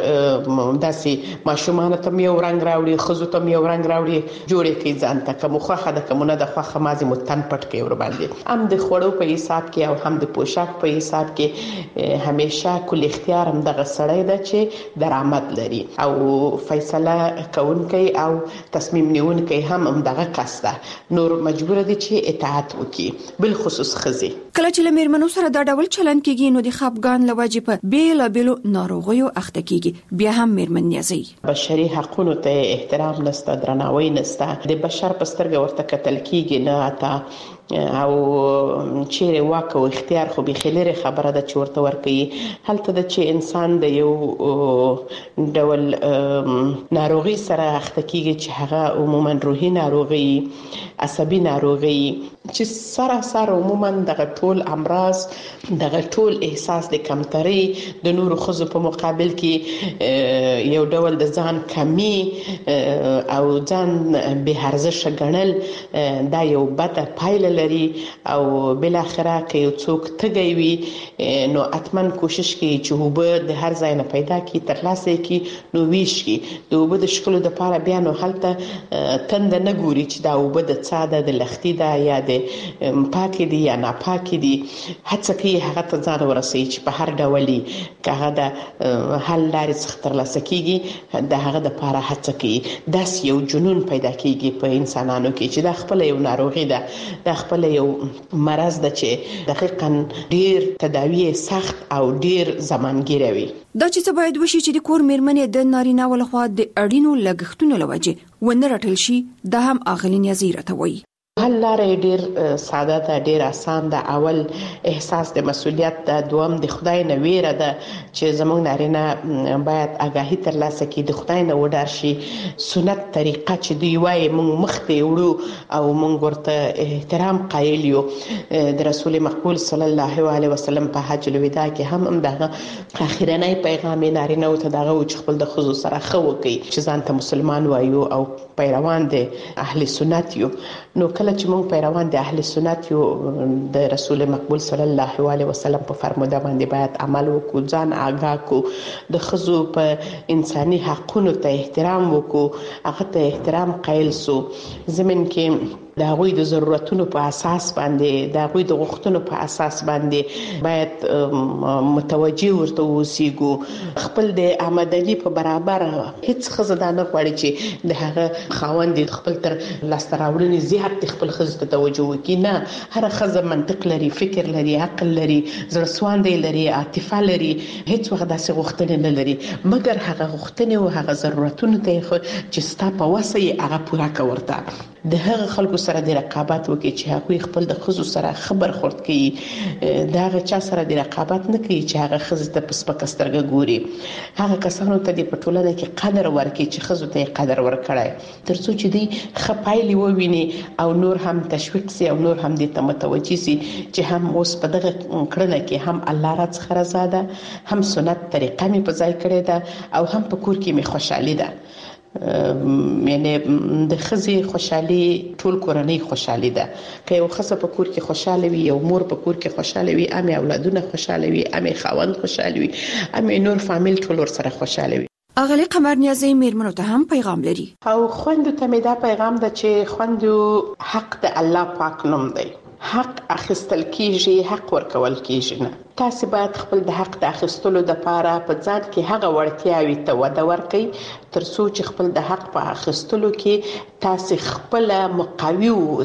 داسې ماشومان ته یو رنگ راوړي خزو ته یو رنگ راوړي جوړې کوي ځان ته کوم خوخه د کومه د خوخه مازی متن پټ کوي ور باندې هم د خوړو په حساب کې او هم د پوشاک په حساب کې همیشه کل اختیار هم دغه سړی ده چې درآمد لري او فیصله کوونکی او تصمیم نیونکی هم دغه کس ده نور مجبور دي چې اطاعت وکړي بل خصوص خزي کله چې لمرمنو سره دا ډول چلن کیږي نو د خپګان لواجب بیل ناروغیو اخته کیږي بیا هم مرمن نیازي بشري حقوقو ته احترام نسته درناوی نسته د بشر په سترګه ورته کتل کیږي نه اتا او چیرې واک او اختیار خو به خلره خبره ده چې ورته ورکي هلته د چې انسان د یو ډول ناروغي سره اخته کیږي چې هغه عموما روحي ناروغي عصبي ناروغي چې سره عموما دغه ټول امراض دغه ټول احساس د کمتري د نورو خزو په مقابل کې یو ډول د ځان کمی او ځان به ارزښت ګڼل دا یو بد پایله لري او بل اخره کې یو څوک تګي وي نو اتمن کوشش کوي چې وب د هر ځای نه پیدا کی ترلاسه کی نو ویش کی د وب د شکل د پاره بیا نو حالت تند نه ګوري چې دا وب د څاده د لختي دا یا د پاکي دي یا نه پاکي دي هڅه کوي هغه ته ځان ورسي چې په هر ډولي کغه د حل لارې څخه ترلاسه کیږي د هغه د پاره هڅه کوي داس یو جنون پیدا کیږي په انسانانو کې چې د خپل یو ناروغي ده د خپل یو مرض ده چې دقیقاً ډیر تداوی سخت او ډیر زمانګیروي دا چې باید وشي چې د کور میرمنې د نارینه ولخوا د اړینو لګښتونو لوجه ونه رټل شي دا هم اغلی نیازي راته وایي حل لارې ډیر ساده ده ډیر آسان ده اول احساس د مسؤلیت ده دوم د خدای نه ویره ده چې زموږ نارینه باید آگاهی ترلاسه کړي د خدای نه وډار شي سنت طریقه چې دی وایي موږ مخته وړو او موږ ورته احترام قایل یو د رسول مقبول صلی الله علیه وسلم په حج الوداع کې هم دغه اخیرنی پیغام نارینه او ته دغه چې خپل د خزو سره خو کوي چې ځان ته مسلمان وایو او پیروان دي اهل سنت یو نو کله چې موږ پیروان دي اهل سنت یو د رسول مقبول صلی الله علیه وسلم په فرموده باندې باید عمل وکړو ځان آگاه کو د خزو په انساني حقوقو ته احترام وکړو هغه ته احترام قایل سو زمين کې د هغوی د ضرورتونو په اساس باندې د هغوی د غوښتنو په اساس باندې باید متوجي ورته اوسېږو. خپل د آمدنی په برابر هیڅ خزه نه غواړي چې د هغه خاوند خپل تر لاسته راوړنې زیات خپل خزه ته توجه وکړي. نه، هر خزه منطق لري، فکر لري، عقل لري، زړسواندی لري، عاطفه لري، هیڅ وخت داسې غوښتنې نه لري، مګر هغه غوښتنې او هغه ضرورتونه ته چې ستا په وسه یې هغه پوره کړه. د هغه خلکو سره د رقابت وکړي چې هغه خپل د خزو سره خبر خورد کوي، دا هغه چا سره د رقابت نه کوي چې هغه خزه ته په سپکه سترګه ګوري. هغه کسانو ته د پټولنه کې قدر ورکړي چې خزو ته قدر ورکړي، ترڅو چې دی خپایلی وویني او نور هم تشویق سي او نور هم دې ته متوجي سي چې هم اوس په دغه کړنه کې هم الله را څخه رضا ده، هم سنت طریقه می په ځای کړې ده او هم په کور کې می خوشحالي ده. یعنی د خزي خوشحالي ټول کورنۍ خوشحالي ده. که یو خزه په کور کې خوشاله وي، یو مور په کور کې خوشاله وي، امي اولادونه خوشاله وي، امي خاوند خوشاله وي، امي نور فامیل ټول ور سره خوشاله وي. اغلی قمر نیازی میرمنو ته هم پیغام لري او خوندو ته می دا پیغام ده چې خوندو حق د الله پاک نوم دی. حق اخیستل کیږي، حق ورکول کیږي نه. تاسو باید خپل د حق د اخیستلو د لپاره په ځان کې هغه وړتیاوي ته وده ورکړئ ترڅو چې خپل د حق په اخیستلو کې تاسو خپل مقاوي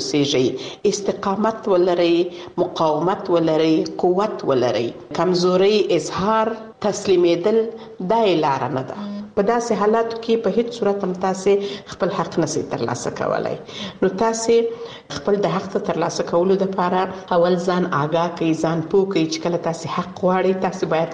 اوسئ، استقامت ولرئ، مقاومت ولرئ، قوت ولرئ. کمزوري اظهار تسلیمیدل دا لار نه ده. په داسې حالاتو کې په هیڅ صورت هم تاسو خپل حق نشئ ترلاسه کولای. نو تاسو خپل د حق ترلاسه کولو لپاره اول ځان آگاه کړئ، ځان پوه کړئ چې کله تاسو حق غواړئ تاسو باید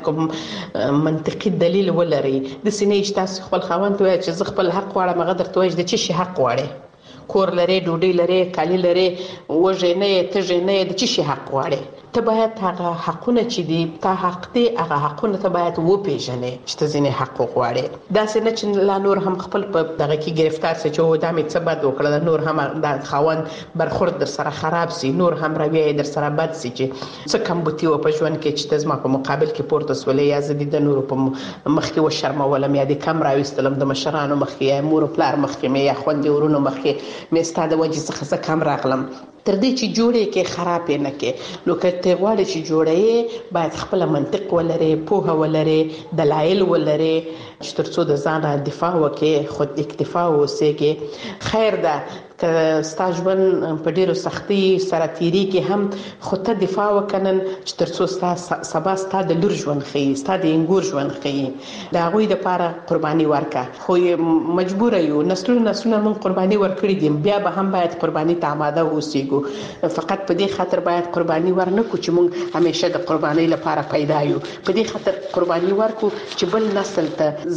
کوم منطقي دلیل ولرئ. د سینې چې تاسو خپل خاوند وایي چې زه خپل حق غواړم، هغه درته وایي د چی شي حق غواړئ؟ کور لري، ډوډۍ لري، کالی لري، وژې نه تژې نه، د چی شي حق غواړئ؟ ته باید هغه حقونه چې دي تا حق دي هغه حقونه ته باید وپیژنې چې ته ځینې حق غواړې. داسې نه چې لا نور هم خپل په دغه کې گرفتار سي چې و دا مې څه بد وکړه، نور هم د خاوند برخورد در سره خراب سي، نور هم رویه در سره بد سي چې څه کم بوتي و په ژوند کې چې زما په مقابل کې پورته سولې یا زه د نور په مخ کې و شرمولم یا د کم راوستلم د مشرانو مخ کې یا مور پلار مخ کې مې یا خوندې ورونو مخ کې مې ستاده وجه څخه کم راغلم. تر دې چې جوړې کې خراب نه کې. نو که ته غواړې چې جوړې باید خپل منطق ولري، پوهه ولري، دلایل ولري چې ترڅو د ځان دفاع وکړي، خود اکتفا وسیږي. خیر ده که ستا ژوند په ډیرو سختي سره تیری کې هم خود ته دفاع وکنن چې ترڅو ستا سبا ستا د لور ژوند خي، ستا د انګور ژوند خي. دا غوي د لپاره قرباني ورکا، خو مجبور یو نسلونه مون قرباني ورکړي دي، بیا به هم باید قرباني ته آماده اوسېږو. فقط په دې خاطر باید قرباني ورنکو چې مونږ همیشه د قرباني لپاره پیدا یو. په دې خاطر قرباني ورکو چې بل نسل ته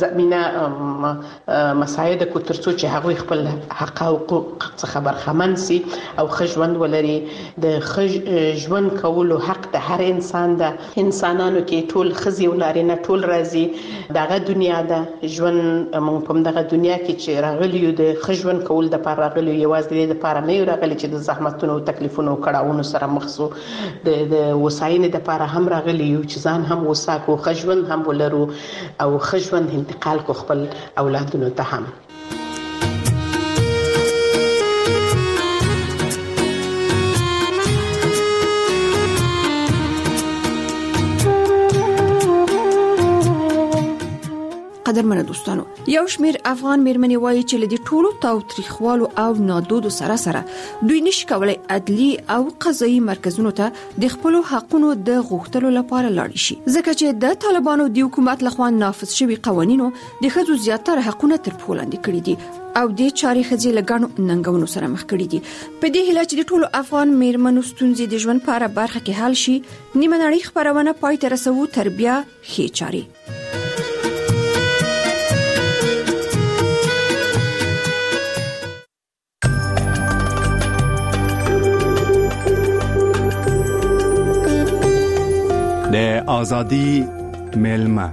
زمينه مساعد کو ترڅو چې هغه خپل حق او حقوق څخه برخمن سي او ښه ژوند ولري. د ښه ژوند کولو حق د هر انسان ده. انسانانو کې ټول ښځې او نارینه ټول راځي، دغه دنیا ده. ژوند موږ په دغه دنیا کې چې راغلی یو د ښه ژوند کول د لپاره راغلی یو، یوازې د لپاره نه یو راغلی چې د زحمتونو او تکلیفونو او کړهونو سره مخ سو. د وساینې د لپاره هم راغلی یو چې ځان هم وساکو، ښه ژوند هم ولرو او ښه ژوند انتقال کو خپل اولادونو ته هم. قدرمنه دوستانو، یو شمیر افغان میرمنې وایي چې لدی ټولو تاوتریخوالو او نادودو سره دوی نشي کولای عدلی او قضایي مرکزونو ته د خپل حقونو د غوښتلو لپاره لاړ شي، ځکه چې د طالبانو د حکومت لخوا نافذ شوی قوانینو د ښځو زیاتره حقونه تر پښو لاندې کړي دي او د چاري ښځې لګانو ننګونو سره مخ کړي دي. په دې هیله چې د ټولو افغان میرمنو ستونزې د ژوند په اړه برخه کې حل شي، نیمه نړۍ خبرونه پای ته رسوو تر بیا ښې چاري. د ازادي ملما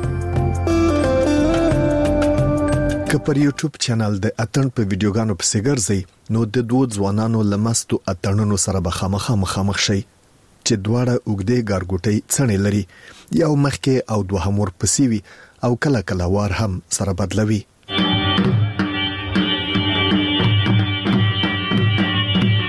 که پر یوټیوب چینل د اتن په ویډیوګانو په سیګرځي نو د دوه ځوانانو لمستو اتنونو سره به خامخ شي چې دواړه اوګدې ګارګوټي څنې لري، یو مخکې او دوهم ور پسیوي او کله وار هم سره بدلوي.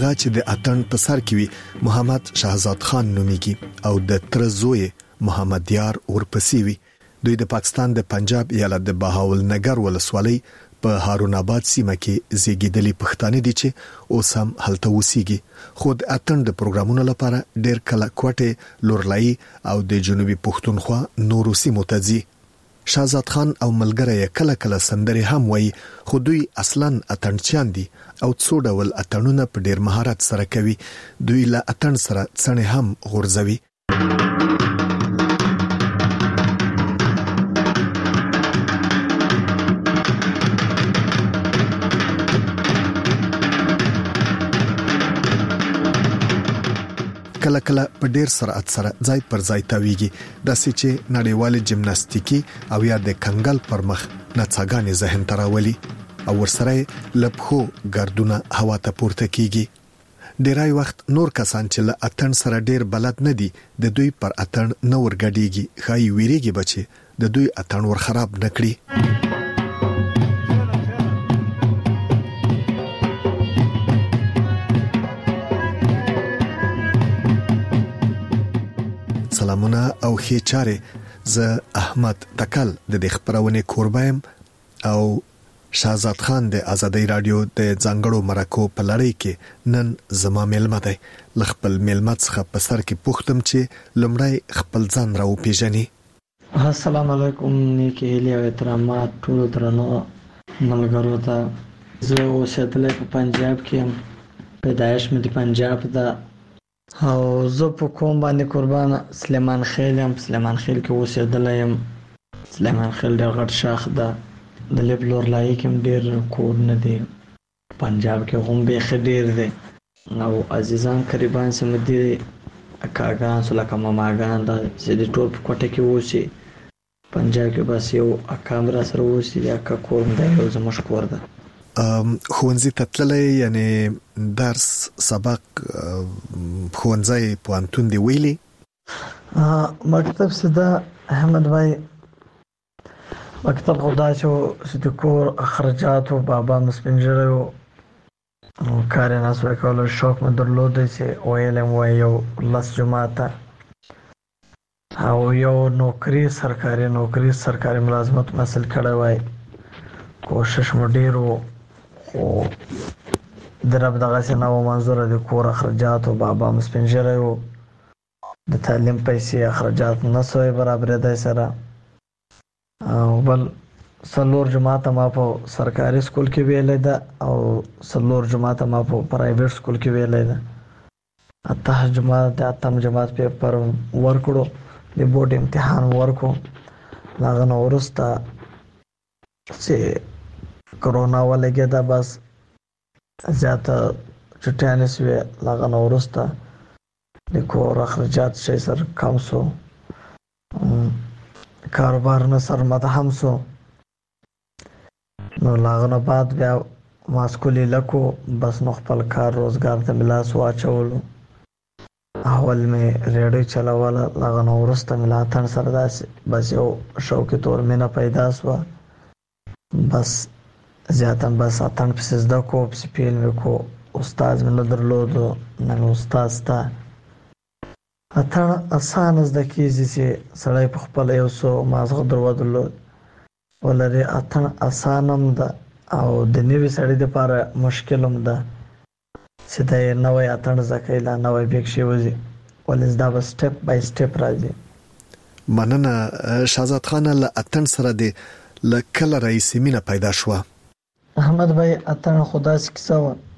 دا چې د اتن په سر کې وي محمد شهزاد خان نوميږي او د تر زوی محمد یار ورپسې وي. دوی د پاکستان د پنجاب ایالت د بهاولنګر ولسوالۍ په هارون آباد سیمه کې زیږیدلي پښتانه دي چې اوس هم هلته اوسېږي. خو د اتن د پروګرامونو لپاره ډېر کله کوټه لورلای او د جنوبي پښتونخوا نورو سیمو ته ځي. شهزاد خان او ملګری کله کله سندري هم وایي، خو دوی اصلاً اتنچیان دي او څو ډول اتنونه په ډېر مهارت سره کوي. دوی له اتن سره څنې هم غورځوي. کله کله په ډیر سرعت سره ځای پر ځای تاویږي، داسې چې نړیوال جمناستیکي او یا د کنګل پر مخ نڅاګانې ذهن ته راولي او ورسره لپخو ګردونه هوا ته پورته کیږي. ډیرای وخت نور کسان چې له اتن سره ډیر بلد نه دي د دوی پر اتن نه ورګډيږي، خای ویریږي بچي د دوی اتن ور خراب نکړي. سلامونه او ښه چاره، زه احمد تکل د دې خبرونه کوربایم او شهزاد خان د ازادي رادیو د ځنګړو مرکو په لړۍ کې نن زما میلمه دی. خپل میلمه څخه په سر کې پوښتم چې لمړی خپل ځان راو پیژني. السلام علیکم، نیکی هیلې او احترامات ټول درنو ملګرو ته. زه اوسېدلی په پنجاب کې یم، پیدایش مې د پنجاب ده او زه په کوم باندې قربان سلیمان خیل یم. سلیمان خیل کې اوسېدلی یم. سلیمان خیل ډېر غټ شاخ ده، د لب لورلایي کې هم ډېر کورونه دي، پنجاب کې هم بیخي ډېر دی او عزیزان قریبان سم دي، اکاګان سو لکه ماماګان دا چې د ټول په کوټه کې اوسي. پنجاب کې بس یو اکا را سره اوسي، اکا کور دی او زموږ کور ده. ښوونځي ته تللی، یعنی درس سبق ښوونځی پوهنتون دی ویلي؟ مکتب سده احمد بھائی، مکتب خدا چې د کور اخراجات او بابا مسپنجره او کار نه سوی کولو شوق مې درلود چې ویلم وای یو لس جماعته او یو نوکری سرکاري ملازمت حاصل کړی وای. کوشش مو ډیر وو خو درب دغه څه نو منظور د کور اخراجات او بابا مسپنجره او د تعلیم پیسې اخراجات نه سوی برابر دی سره. او بل سلور جماعت ما په سرکاري سکول کې ویلې ده او سلور جماعت ما په پرایویټ سکول کې ویلې ده. اته جماعت د اتم جماعت پیپر ورکړو، د بورډ امتحان ورکو. هغه نو ورسته چې کرونا ولګي دا بس زیاته چټیانه سوی، هغه نو ورسته د کور اخراجات شي سر کم سو، کاروبار نه سر مدهم سو. نو لاغه بعد بیا ماسکولی لکو بس نو خپل کار روزګار ته ملاس واچولو. اول مې ریډیو چلاواله، لاغه نو ورسته ملاتن سره داس بس یو شوق تور مینه پیدا سو. بس زیاتن بس اتن په سزدا کو په سپیل وکو. استاد مې درلود، نن استاد تا اتن اسانه زده کیږي چې سړی په خپل یو سو مازغه درودلو ولري. اتن اسانم ده او د نیوي سړی لپاره مشکلم ده چې دا نوې اتن زکایلا نوې بیک شي وځي، ولې دا به سټپ بای سټپ راځي. مننه شهزاد خان، له اتن سره د لکل رئیس مینه پیدا شو. احمد بھائی اتن خدا سکسو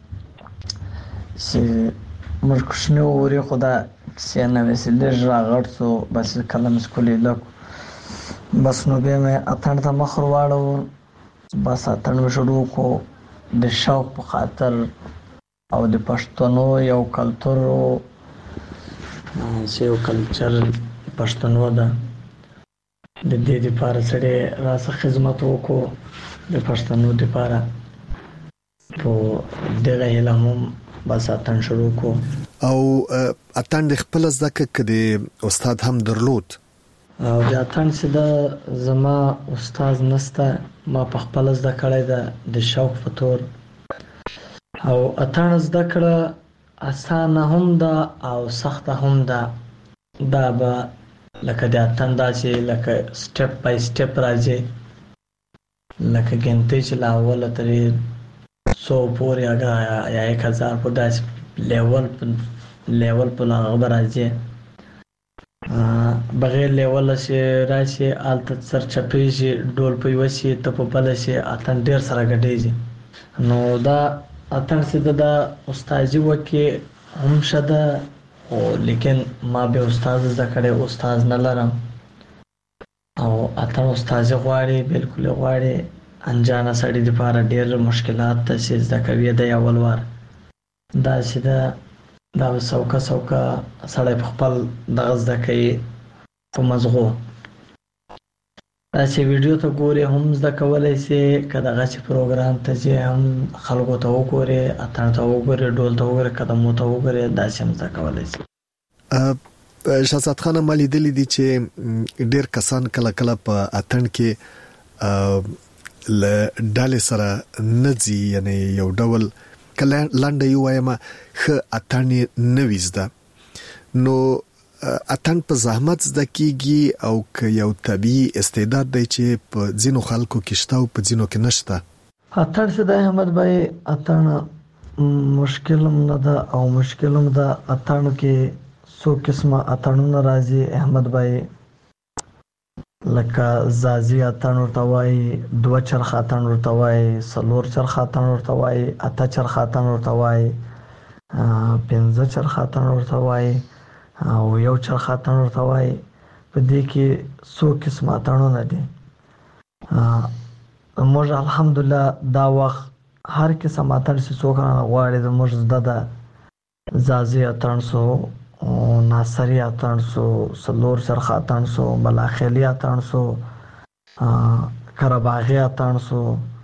چې مرکشنو وری خدا سینه وسیله راغړ سو بس کلم سکولې لک بس نو به مې اتن ته مخ ورواړو. بس اتن شروع کو د شوق په خاطر او د پښتنو یو کلچر یو کلچر پښتنو ده، د دې لپاره سره راس خدمت وکړو د پښتنو لپاره. په دغه علم بس اتن شروع کو او اتن د خپل ځکه کدي استاد هم درلود. او د اتن سده زما استاد نسته، ما په خپل زده کړی د شوق په تور. او اتن زده کړه اسانه هم ده او سخته هم ده. دا به لکه د اتن داسې لکه سټپ بای سټپ راځي، لکه ګنتې چې له اوله ترې 100 پورې یا 1000 په داسې لیول په هغه به راځي. بغیر لیول چې راشي هلته سرچپېږي، ډول په یوه شي ته په بله شي، اتن ډېر سره ګډېږي. نو دا اتن چې ده د استادي وکې هم ښه ده، خو لیکن ما بیا استاد زده کړی، استاد نه لرم او اتن استادي غواړي، بلکل غواړي. انجانه سړي دپاره ډېر مشکلات ته چې زده کوي د اول وار داسې ده. دا به سوکه سړی په خپل دغه زده کوي په مزغو. داسې ویډیو ته ګورې هم زده کولی سي، که دغه چې پروګرام ته ځې هم خلکو ته وګورې، اتڼ ته وګورې، ډول ته وګورې، قدمو ته وګورې، داسې هم زده کولی سي. شهزاد خان ما لیدلي دي چې ډېر کسان کله کله په اتڼ کې له ډلې سره نه ځي، یعنې یو ډول کله لنډه یو وایم ښه اتڼ نه وي زده. نو اتڼ په زحمت زده کیږي او که یو طبیعي استعداد دی چې په ځینو خلکو کې شته او په ځینو کې نشته؟ اتڼ چې د احمد بھائی اتڼ مشکل هم نه ده او مشکل هم ده. اتڼ کې څو قسمه اتڼونه راځي احمد بھائی، لکه زازي اتڼ ورته وایي، 2 چرخ اتڼ ورته وایي، 4 چرخ اتڼ ورته وایي، 8 چرخ اتڼ ورته وایي، 15 چرخ اتڼ ورته وایي او 1 چرخ اتڼ ورته وایي. په دې کې څو قسمه اتڼونه دي. موږ الحمدلله دا وخت هر قسم اتڼ چې څوک غواړي زموږ زده ده. زازي اتڼ سو، ناصري اتڼ سو، 4 چرخ اتڼ سو، ملاخیلي اتڼ سو، کرباغي اتڼ سو.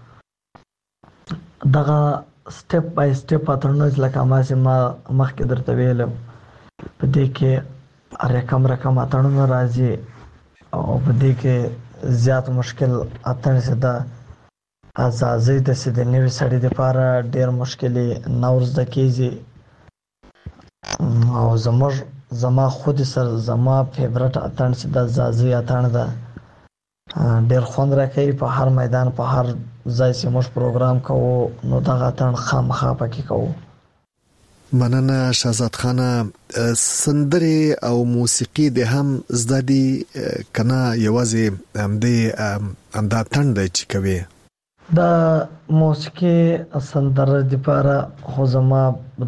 دغه سټپ بای سټپ اتڼونه لکه ما چې ما مخکې درته ویلم، په دې کې رقم اتڼونه راځي او په دې کې زیات مشکل اتڼ چې ده زازي د چې د نوي سړي دپاره ډېر مشکلې نور زده کېږي. او زما خود سره زما فیورټ اتڼ چې د زازي اتڼ ده، ډېر خوند راکوي. په هر میدان په هر ځای چې موږ پروګرام کوو نو دغه اتڼ خامخا پکې کوو. مننه شهزاد خانه. سندرې او موسیقي د هم زده دي کنه یوازې همدا اتڼ دی چې کوي؟ د موسیقي سندره دپاره خو زما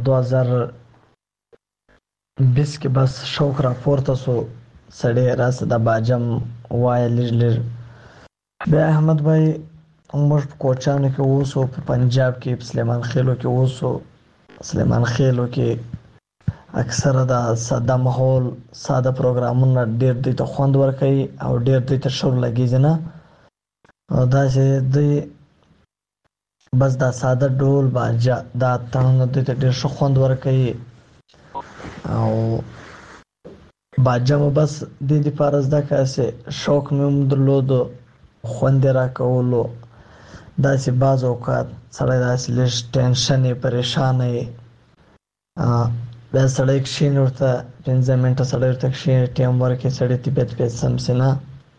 2020 کې بس شوق راپورته سو، سړی راسه د باجم وایه لږ. بیا احمد بھائی موږ په کوچانو کې اوسو، په پنجاب کې په سلیمان خیلو کې اوسو. سلیمان خیلو کې اکثره د ساده ماحول ساده پروګرامونه ډېر دوی ته خوند ورکوي او ډېر دوی ته شور لګېږي نه. او داسې دوی بس دا ساده ډول باجه دا اتڼونه دوی ته ډېر ښه خوند ورکوي او باجه مو بس دې دپاره زده کړه چې شوق مې هم درلودو، خوند یې راکولو. داسې بعض اوقات سړی داسې لږ ټینشن یې پریشانه یې، بیا سړی کښېني ورته 15 منټه سړی ورته کښېني ټیم ورکړي، سړی طبیعت بیا سم شي نه،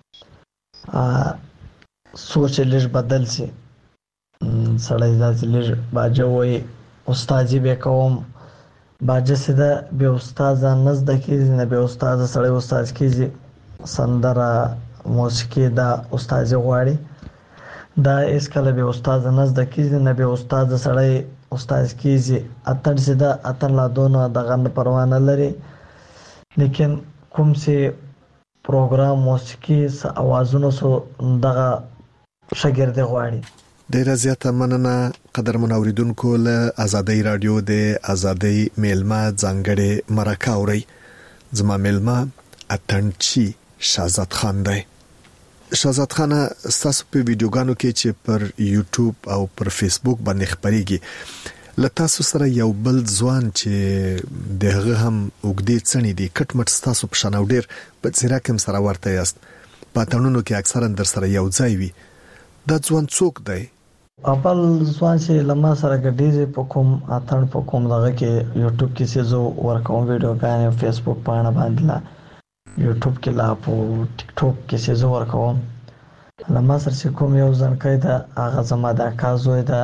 سوچ یې لږ بدل شي. سړی داسې لږ باجه وایي استادي بیا کوم. باجه چې ده بې استاده نه زده کېږي، نه بې استاده سړی استاد کېږي. سندره موسیقي دا استادي غواړي، دا هېڅکله بې استاده نه زده کېږي، نه بې استاده سړی استاد کېږي. اتڼ چې ده اتڼ لا دونه دغه نه پروا نه لري، لیکن کوم چې پروګرام موسیقي څه اوازونه سو دغه شاګردي غواړي. ډیره زیاته مننه قدرمن اوریدونکو. له آزادۍ رادیو د آزادۍ میلمه ځانګړې مرکه اوري. زما میلمه اتڼچی شهزاد خان دی. شهزاد خان ستاسو په ویډیوګانو کې چې پر یوټیوب او پر فیسبوک باندې خبريږي، له تاسو سره یو بل ځوان چې دغه هم وګړي څنې دي کټ مټ ستاسو په شان او ډیر په څیرا کوم سره ورته یاست، په اتڼونو کې اکثرا در سره یو ځای وي. دا ځوان څوک دی؟ خپل ځوان چې لمه سره ګډیږي په کوم اتن په کوم دغه کې یوټیوب کې سيزو ورکوم ویډیوګانې فیسبوک باندې باندې لا یوټیوب کې لا په ټیک ټاک کې سيزو ورکوم لمه سره چې کوم یو ځان کیدا هغه زما د کازوي دا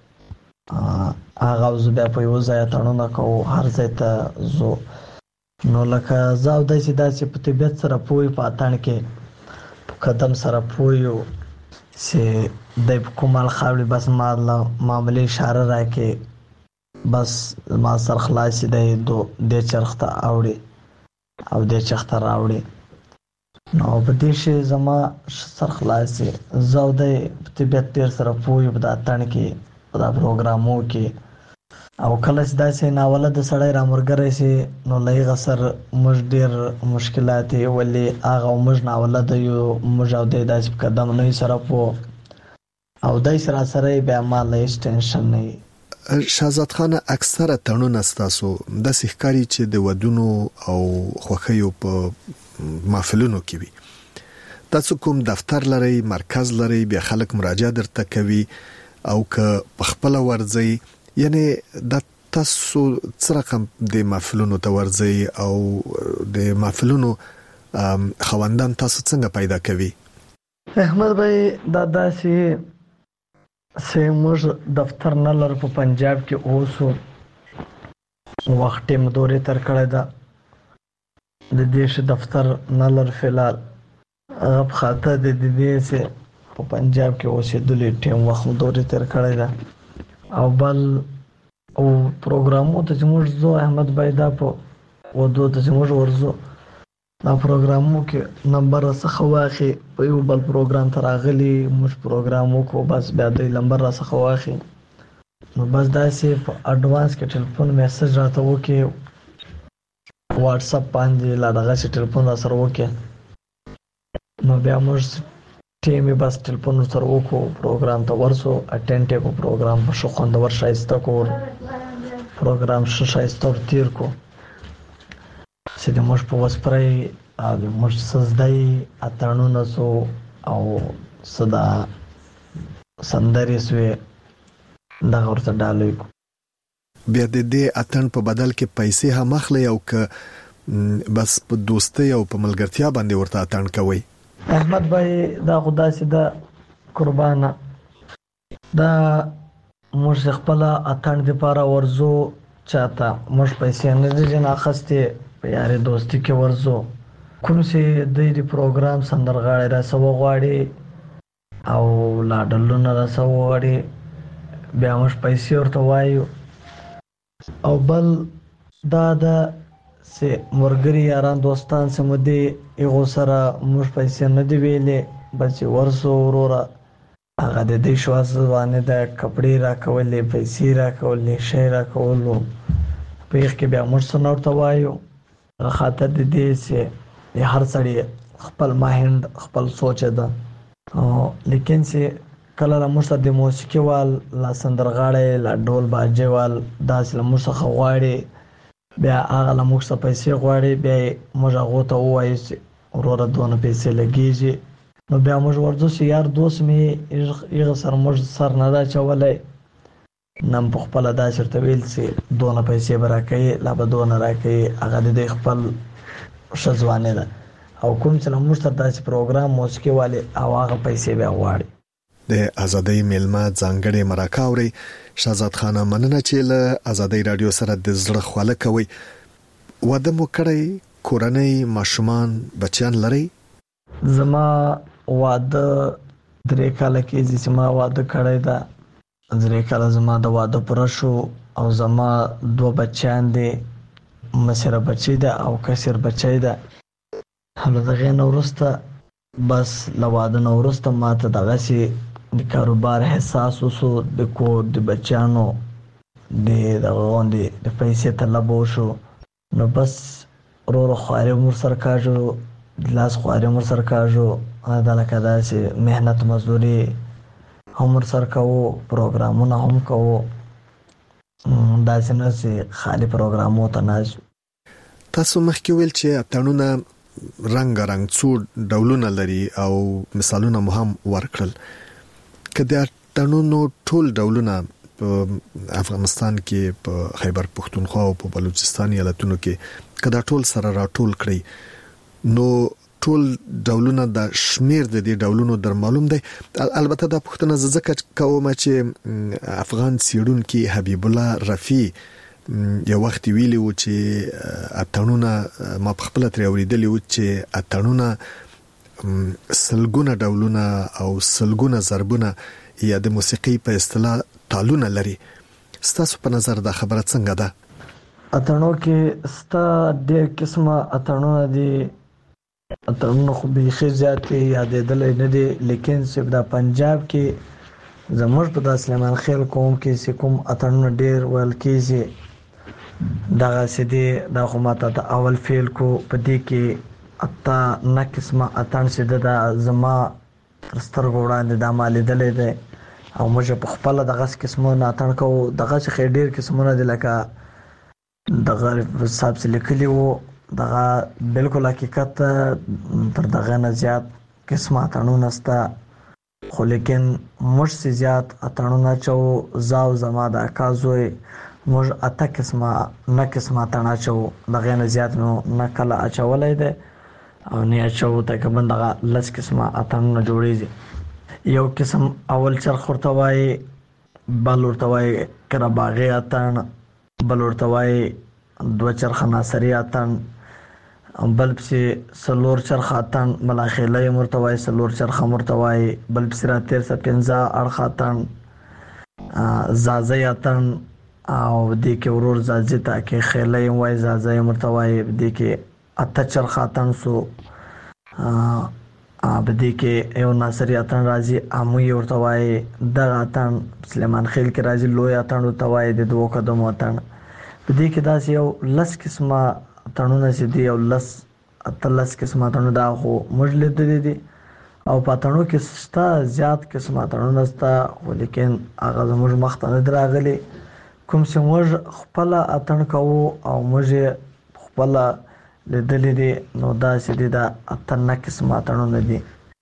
هغه زو بیا په یو ځای تړونه کو هر ځای ته زو نو لکه زاو د چې داسې په طبيعت سره پوي پاتان کې قدم سره پویو چې د کومال خاوري بس معاملې اشاره راکې بس ما سر خلاصي د چرخته اوړي او د چرخته راوړي نو په دې شي زما سر خلاصي زاو د طبيعت ډیر سره پوي په اتان کې په دا پروګرامو کې او کله چې داسې ناوله د سړی رامرګرې شي نو لای غسر مش ډیر مشکلات ولې هغه مش ناوله د یو مجاو د داسې قدم نه سره پو او دای سره بیا مال هیڅ ټینشن نه شهزاد خان اکثره تړون استاسو د سحکاري چې د ودونو او خوخیو په محفلونو کې وي تاسو کوم دفتر لري مرکز لري بیا خلک مراجعه درته کوي او که خپل ورځي یعنی د تاسو څرقم د محفلونو تورځي او د محفلونو خوندان تاسو څنګه پیدا کوي احمد بھائی دا داسې سیموز دفتر نه لر په پنجاب کې اوسو وخت مدوري تر کړه دا د دیش دفتر نه لر فلال غب خاطه د دې سه په پنجاب کې اوسې د ټیم وخت مدوري تر کړه دا او بل او پروګرامو ته موږ زو احمد بھائی دا په ودو ته موږ ورزو دا پروګرامو کې نمبر څخه واخی په یو بل پروګرام تر اغلی موږ پروګرامو کو بس بیا د نمبر څخه واخی نو بس دا سي په اډوانس کې ټلیفون میسج راته وکي واتس اپ باندې لا دغه ټلیفون سره وکي نو بیا موږ ټیم بس ټلیفون سره وکړو پروګرام ته ورسو اټینډ کو پروګرام په شو خوندور شایسته کو پروګرام شایسته تیر کو چې د موږ په وسپرای او موږ سزدای اتانونه سو او صدا سندري سوې دا ورته ډالوي بیا د دې اتن په بدل کې پیسې هم اخلي او که بس په دوستۍ او په ملګرتیا باندې ورته اتن کوي احمد بھائی دا خدا سي دا قربانه دا موږ خپل اتن د پاره ورزو چاته موږ پیسې نه دي جن اخسته په یاري دوستي کې ورزو کوم سي د دې پروګرام سندرغاړي را سو غواړي او لاډلونه را سو غواړي بیا موږ پیسې ورته وایو او بل دا سه مرګري یاران دوستان سمدي یو سره موږ پیسې نه دی ویلې بچ ورسو ورورا هغه د دې شواز باندې د کپڑے را کولې پیسې را کولې شی را کولو په یخ کې بیا موږ سنورته وایو خاطر د دې سه هر سړی خپل ماهند خپل سوچ ده لیکن سه کله موږ د موسیقي وال لا سندرغاړي لا ډول باجه وال داس له موږ څخه غواړي بیا هغه له موږ څخه پیسې غواړي بیا موږ هغه ته وایو چې ورور دونه پیسې لګیږي نو بیا موږ ورته چې یار دوست می یغه سر موږ سر نه دا چولای نن په خپل دا چرته ویل چې دونه پیسې برکې لا به دونه راکې هغه د خپل شزوانه ده او کوم چې موږ ته داسې پروګرام موسیقي والے او هغه پیسې بیا غواړي د ازادۍ ملما ځانګړي مرکاوري شهزاد خان مننه چې له ازادۍ رادیو سره د زړه خواله کوي واده مو کړی کورنۍ ماشومان بچیان لري زما واده درې کال کې چې ما واده کړی دا درې کال زما د واده پر شو او زما دوه بچیان دي مسره بچی ده او کثیر بچی ده همدغه نورسته بس لواده نورسته ماته دغه سي د کاروبار حساس وسو د کور د بچانو د غوندې د پیسې طلبو شو نو بس ورو خواري مر سرکاجو لاس خواري مر سرکاجو دا لکه داسې مهنت مزدوري هم سرکاو پروګرامونه هم کوو داسې نه سي خالي پروګرامو ته نه تاسو مخکې ویل چې اتڼونه رنگ څو ډولونه لري او مثالونه مو هم ورکړل کله تړونونو ټول ډولونه په افغانستان کې په خیبر پښتونخوا او په بلوچستان ایالتونو کې کدا ټول سره راټول کړي نو ټول ډولونه د شمیر د دې ډولونو در معلوم دی. البته دا پښتنه ځکه کوم چې افغان سیډونکو حبیب الله رفیع یو وخت ویلی و چې اتڼونه ما په خپل تر اوریدلی و چې اتڼونه سلګونه ډولونه او سلګونه ضربونه یا د موسیقي په اصطلاح تالونه لري. ستاسو په نظر دا خبره څنګه ده؟ اتڼو کې ستا ډېر قسمه اتڼونه دي. اتڼونه خو بیخي زیات یادېدلی نه دي، لیکن صرف دا پنجاب کې زموږ په دا سلیمان خیل قوم کې چې کوم اتڼونه ډېر ویل کېږي دغسې دي. دا خو ماته د اول فیل کو په دې کې اته نه قسمه اتڼ چې ده دا زما تر سترګو وړاندې دا ما لیدلی دی او موږ په خپله دغسې قسمونه اتڼ کوو. دغسې خو ډېر قسمونه دي لکه دغه صاحب چې لیکلي وو دغه بالکل حقیقت تر دغه نه زیات قسمه اتڼونه شته، خو لیکن موږ چې زیات اتڼونه اچوو زه او زما د اکا زوی موږ اته قسمه نه قسمه اتڼ اچوو. دغې نه زیات مو نه کله اچولی دی او نه اچوو. تقریبا دغه 10 قسمه اتڼونه جوړېږي. یو قسم اول چرخ ورته وایي، بل ورته وایي کرباغي اتڼ، بل ورته وایي 2 چرخه ناصري اتڼ، بل پسې 4 چرخه اتڼ ملاخیلی ورته وایي، 4 چرخه ورته وایي، بل پسې راتېر څه 15 اړخه اتڼ، زازی اتڼ او دې کې ورور زازي ته کې خیلی وایي، زازی ورته وایي. دې کې 8 چرخه اتڼ سو. په دې کې یو ناصري اتڼ راځي، عموي ورته وایي. دغه اتڼ سلیمان خیل کې راځي، لوی اتڼ ورته وایي، د 2 قدمو اتڼ. په دې کې داسې یو 10 قسمه اتڼونه چې دي، یو 10 قسمه اتڼونه دا خو موږ لیدلي دي. او په اتڼو کې شته زیات قسمه اتڼونه شته، خو لیکن هغه زموږ مخ ته نه دي راغلي. کوم چې موږ خپله اتڼ کوو او موږ یې خپله لیدلي دي نو داسې دي دا 8 قسمه اتڼونه دي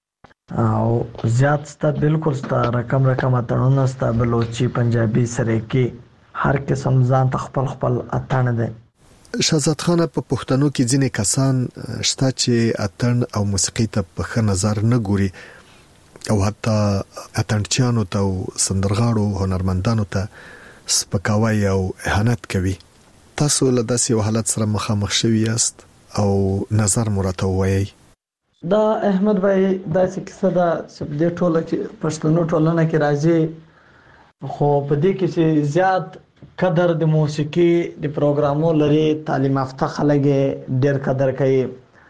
او زیات شته، بالکل شته، رقم اتڼونه شته، بلوچي، پنجابي، سریکي، هر قسم ځان ته خپل خپل اتڼ دی. شهزاد خان په پښتنو کې ځینې کسان شته چې اتڼ او موسیقي ته په ښه نظر نه ګوري او حتی اتڼچیانو ته او سندرغاړو هنرمندانو ته سپکاوی او اهانت کوي. تاسو له داسې یو حالت سره مخامخ شوي یاست او نظر مرته وایي؟ دا احمد بھائی داسې کیسه ده چې په دې ټوله کې پښتنو ټولنه کې راځي، خو په دې کې چې زیات قدر د موسیقي د پروګرامو لري، تعلیم یافته خلک ډېر قدر کوي.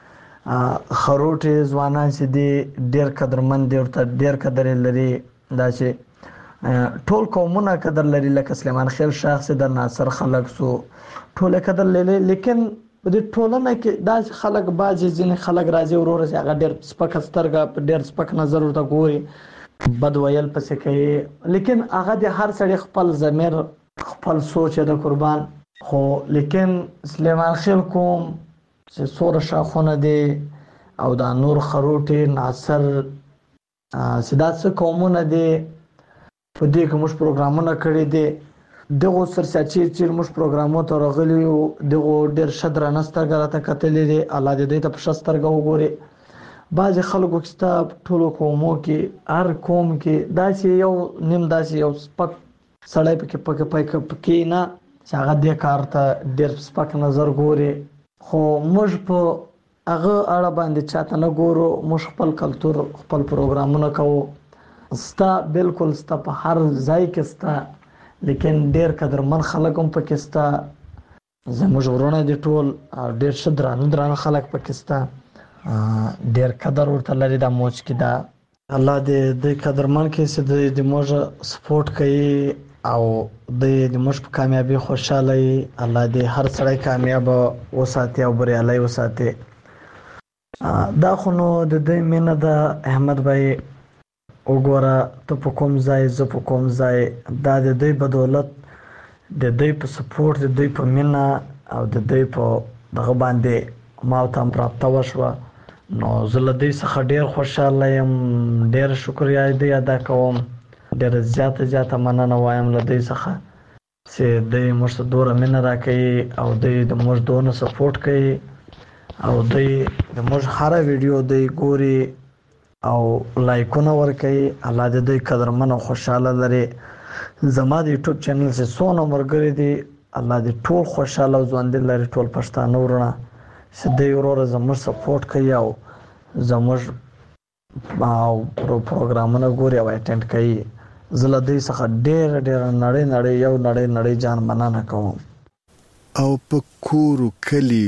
خروټي ځوانان چې دي ډېر قدرمند دي، ورته ډېر قدر لري. دا چې ټول قومونه قدر لري، لکه سلیمان خیل شاخ چې د ناصر خلک سو ټول قدر لري. لیکن په دې ټولنه کې داسې خلک بعضې ځینې خلک راځي ورور چې هغه ډېر سپکه سترګه په ډېر سپک نظر ورته ګوري، بد ویل پسې کوي. لیکن هغه د هر سړي خپل ضمیر خپل سوچ د قربان. خو لیکن سلیمان خیل قوم چې څوره شاخونه دي او دا نور خروټي ناصر چې دا څه قومونه دي په دې کې موږ پروګرامونه کړي دي. دغه سرساچیر چې موږ پروګرامو ته راغلي او دغه ډېر شدره نسترګه راته کتلې دي، الله دې ته په شسترګه وګوري. بعضې خلکو کې ستا ټولو قومو کې هر قوم کې داسې یو نیم داسې یو سپک سړی پکې نه چې هغه دې کار ته ډېر سپک نظر ګوري. خو موږ په هغه اړه باندې چاته نه ګورو، موږ خپل کلتور خپل پروګرامونه کوو. ستا بالکل ستا په هر ځای کې ستا، لیکن ډېر قدرمن خلک هم پکې ستا، زموږ ورونه دي ټول، ډېر ښه درانه خلک پکې ستا، ډېر قدر ورته لري. دا موج کې دا الله دې قدرمن کې چې د موږ سپورټ کوي او د موږ په کامیابی خوشاله وي. الله دې هر سړی کامیاب وساتي او بریالی وساتي. دا خو نو د دوی مینه ده احمد بھائی. وګوره ته په کوم ځای زه په کوم ځای، دا د دوی بدولت، د دوی په سپورټ، د دوی په مینه او د دوی په دغه باندې ما او ته هم رابطه وشوه. نو زه له دوی څخه ډېر خوشحاله یم، ډېر شکریه دوی ادا کوم ډېر زیاته مننه وایم له دوی څخه چې دوی موږ ته دوره مینه راکوي او دوی د موږ دونه سپورټ کوي او دوی د موږ هره ویډیو دوی ګوري او لایکونه ورکوي. الله دې دوی قدرمن او خوشاله لري. زما د یوټیوب چینل چې څونه ملګري دي الله دې ټول خوشاله او ژوندي لري، ټول پښتانه ورونه چې دوی وروره زموږ سپورټ کوي او زموږ پروګرامونه ګوري او اټینډ کوي. زه له دوی څخه ډېر نړۍ جان مننه کوم. او په کور کلی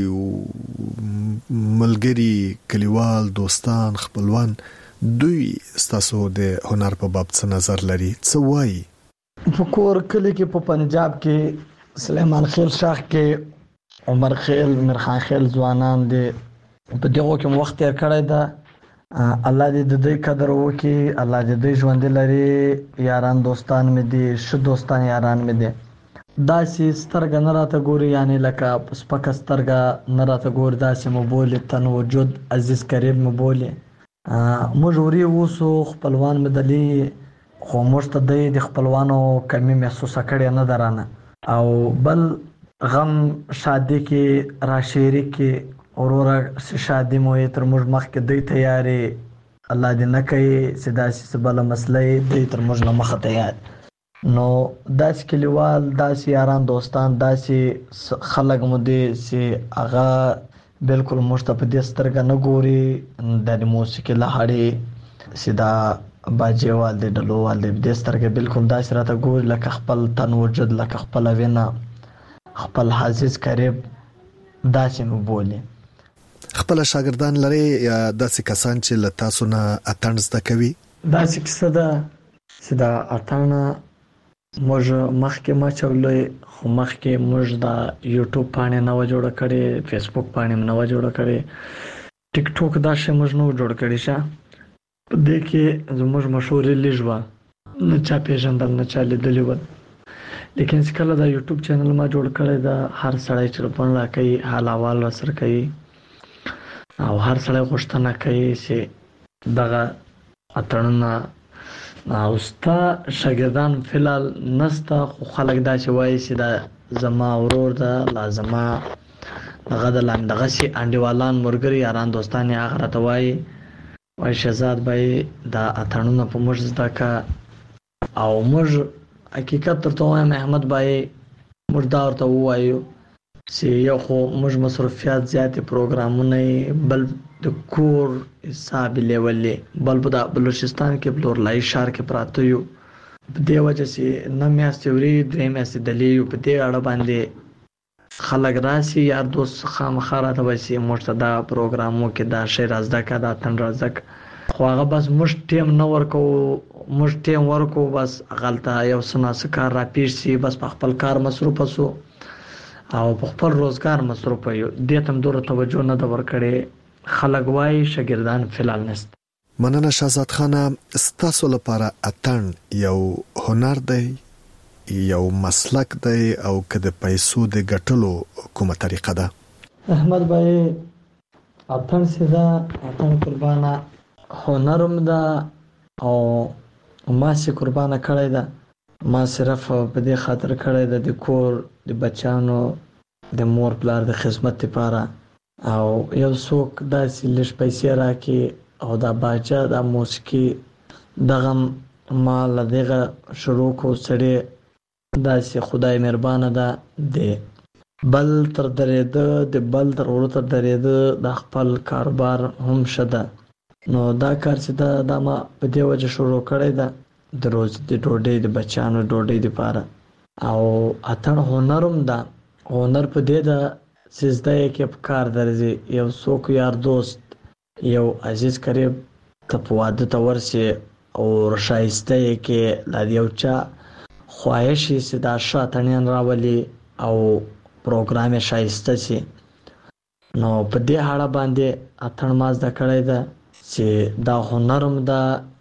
ملګری کلیوال دوستان خپلوان دوی ستاسو د هنر په باب څه نظر لري؟ څه وایي؟ په کور کلی کې په پنجاب کې سلیمان خیل شاخ کې عمر خیل میرخان خیل ځوانان دي په دغه کې وخت تیر کړی دا. الله دې د دوی قدر وکړي، الله دې دوی ژوند لري. یاران دوستان مې دي، ش دوستان یاران مې دي. داسې سترګه نه راته ګوري، یعنی لکه سپکه سترګه نه راته ګوري، داسې مو بولي تن وجود عزیز قریب مو بولي. موږ وري اوسو خپلوان مې دلی، خو موږ ته د خپلوانو کمی محسوسه کړې نه درانه. او بل غم شادي کې راشيري کې اورورا شادي مو تر موږ مخ کې دوی تیاری الله دې نه کوي چې داسې بل مسلې دوی تر موږ نه مخه تیار. نو داسې کلیوال داسې یاران دوستان داسې خلک مو دي چې هغه بالکل موږ ته په دې سترګه نه ګوري. د موسیقي لهړې چې دا باجوال دی ډلوال دی دې سترګه بالکل داسې راته ګوري لکه خپل تن وجود، لکه خپل وینا، خپل عزیز قریب داسې مو بولي. خپل شاګردان لري یا داسې کسان چې له تاسو نه اتڼ زده کوي؟ داسې کیسه ده چې دا اتڼ موږ مخکې ما چولې، خو مخکې موږ دا یوټیوب باندې نو جوړ کړي، فیسبوک باندې نو جوړ کړي، ټیک ټاک دا شی موږ نو جوړ کړي. شه په دې کې زموږ مشهور لږه نه چا پیژندل نه چا لیدلی و، لیکن کله دا یوټیوب چینل ما جوړ کړی دا هر سړی ټلیفون راکوي، حال احوال سره کوي او هر سړی غوښتنه کوي چې دغه اتڼونه او ستا شاګردان فلال نستا، خو خلک دا چې وایي چې دا زما ورور ده لازمه دغه د لاندغه شي انډیوالان مرګري یاران دوستان یې هغه راته وایي شهزاد بای دا اتڼونه په موږ زده کا او موږ حقیقت ترته وایم احمد بای موږ دا ورته وایو چې یو خو موږ مصرفیات زیاتې پروګرامونه بل د کور حساب لیولې بل په بلوچستان کې بلورلای شهر کې پراته یو په دې وجه چې نه میاشتې ورې درې میاشتې دلې یو په دې اړه باندې خلک راسي یار دوست خامخا راته وایي چې موږ ته دا پروګرامو کې دا شی رازده کا دا اتڼ رازده خو هغه بس موږ ټیم نه ورکو، موږ ټیم ورکو بس غلطه یو سناسه کار را پیښ شي بس په خپل کار مصروف اوسو او په خپل روزګار مصروف یو دې تم دوره توجه نه د ورکړي. خلک وایي شاګردان فلال نست. مننه شهزاد خانه، ستاسو لپاره اتڼ یو هنر دی یو مسلک دی او که د پیسو د ګټلو کومه طریقه ده؟ احمد بای اتڼ سیدا اتڼ قربانه هنرم ده او ما سي قربانه کړی ده. ما صرف په دې خاطر کړی ده د کور د بچانو د مور پلار د خدمت لپاره او یو څوک داسې لږ پیسې راکړي او دا باجه د موسیقي دغه ما لدغه شروع کو سړی داسې خدای مهربانه ده د بل تر درېده د بل تر ورته درېده د خپل کاروبار هم شته. نو دا کار چې دا ما په دې وجه شروع کړی ده د روز د ډوډۍ د بچانو ډوډۍ لپاره او اتڼ هنرم ده. هنر په دې ده چې زده یې کې په کار درځي یو څوک یار دوست یو عزیز قریب ته په واده ته ورسي او شایسته یې کې لا یو چا خواهش یې چې دا شاتنین راولي او پروګرام یې شایسته شي. نو په دې اړه باندې اتڼ ما زده کړی ده چې دا هنرم ده،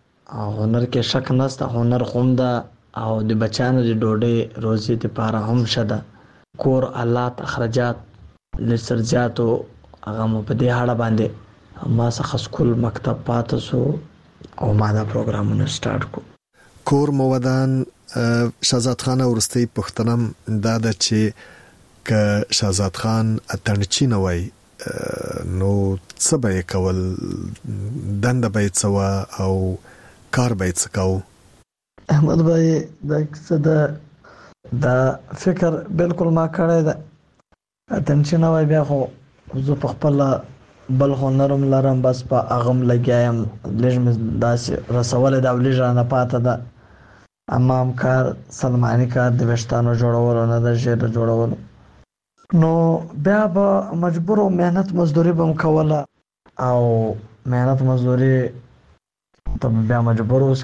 هنر کې شک نشته، هنر هم ده او د بچانو د ډوډۍ روزي لپاره هم شته. کور حالات اخراجات لسرجاتو هغه مو په دې اړه باندې ما څخه سکول مکتب پاتې سو او ما دا پروګرامونه سٹارټ کو. کور مودان شهزاد خان ورستی پښتنم دا د چې ک شهزاد خان اتنچی نه وای نو څه به کول دنده به څه او کار به څه کاو احمد بھائی دا فکر بالکل ما کړی ده اتنچی نه وای بیا خو زه په خپل بل هنرم لرم بس په اغم لګایم لږ داسې رسول دا ولې نه پاته ده امام کار سلمانی کار د وشتانو جوړول نه د ژبه جوړول نو بیا به مجبور او مهنت مزدوري بم کوله او مهنت مزدوري ته بیا مجبور اوس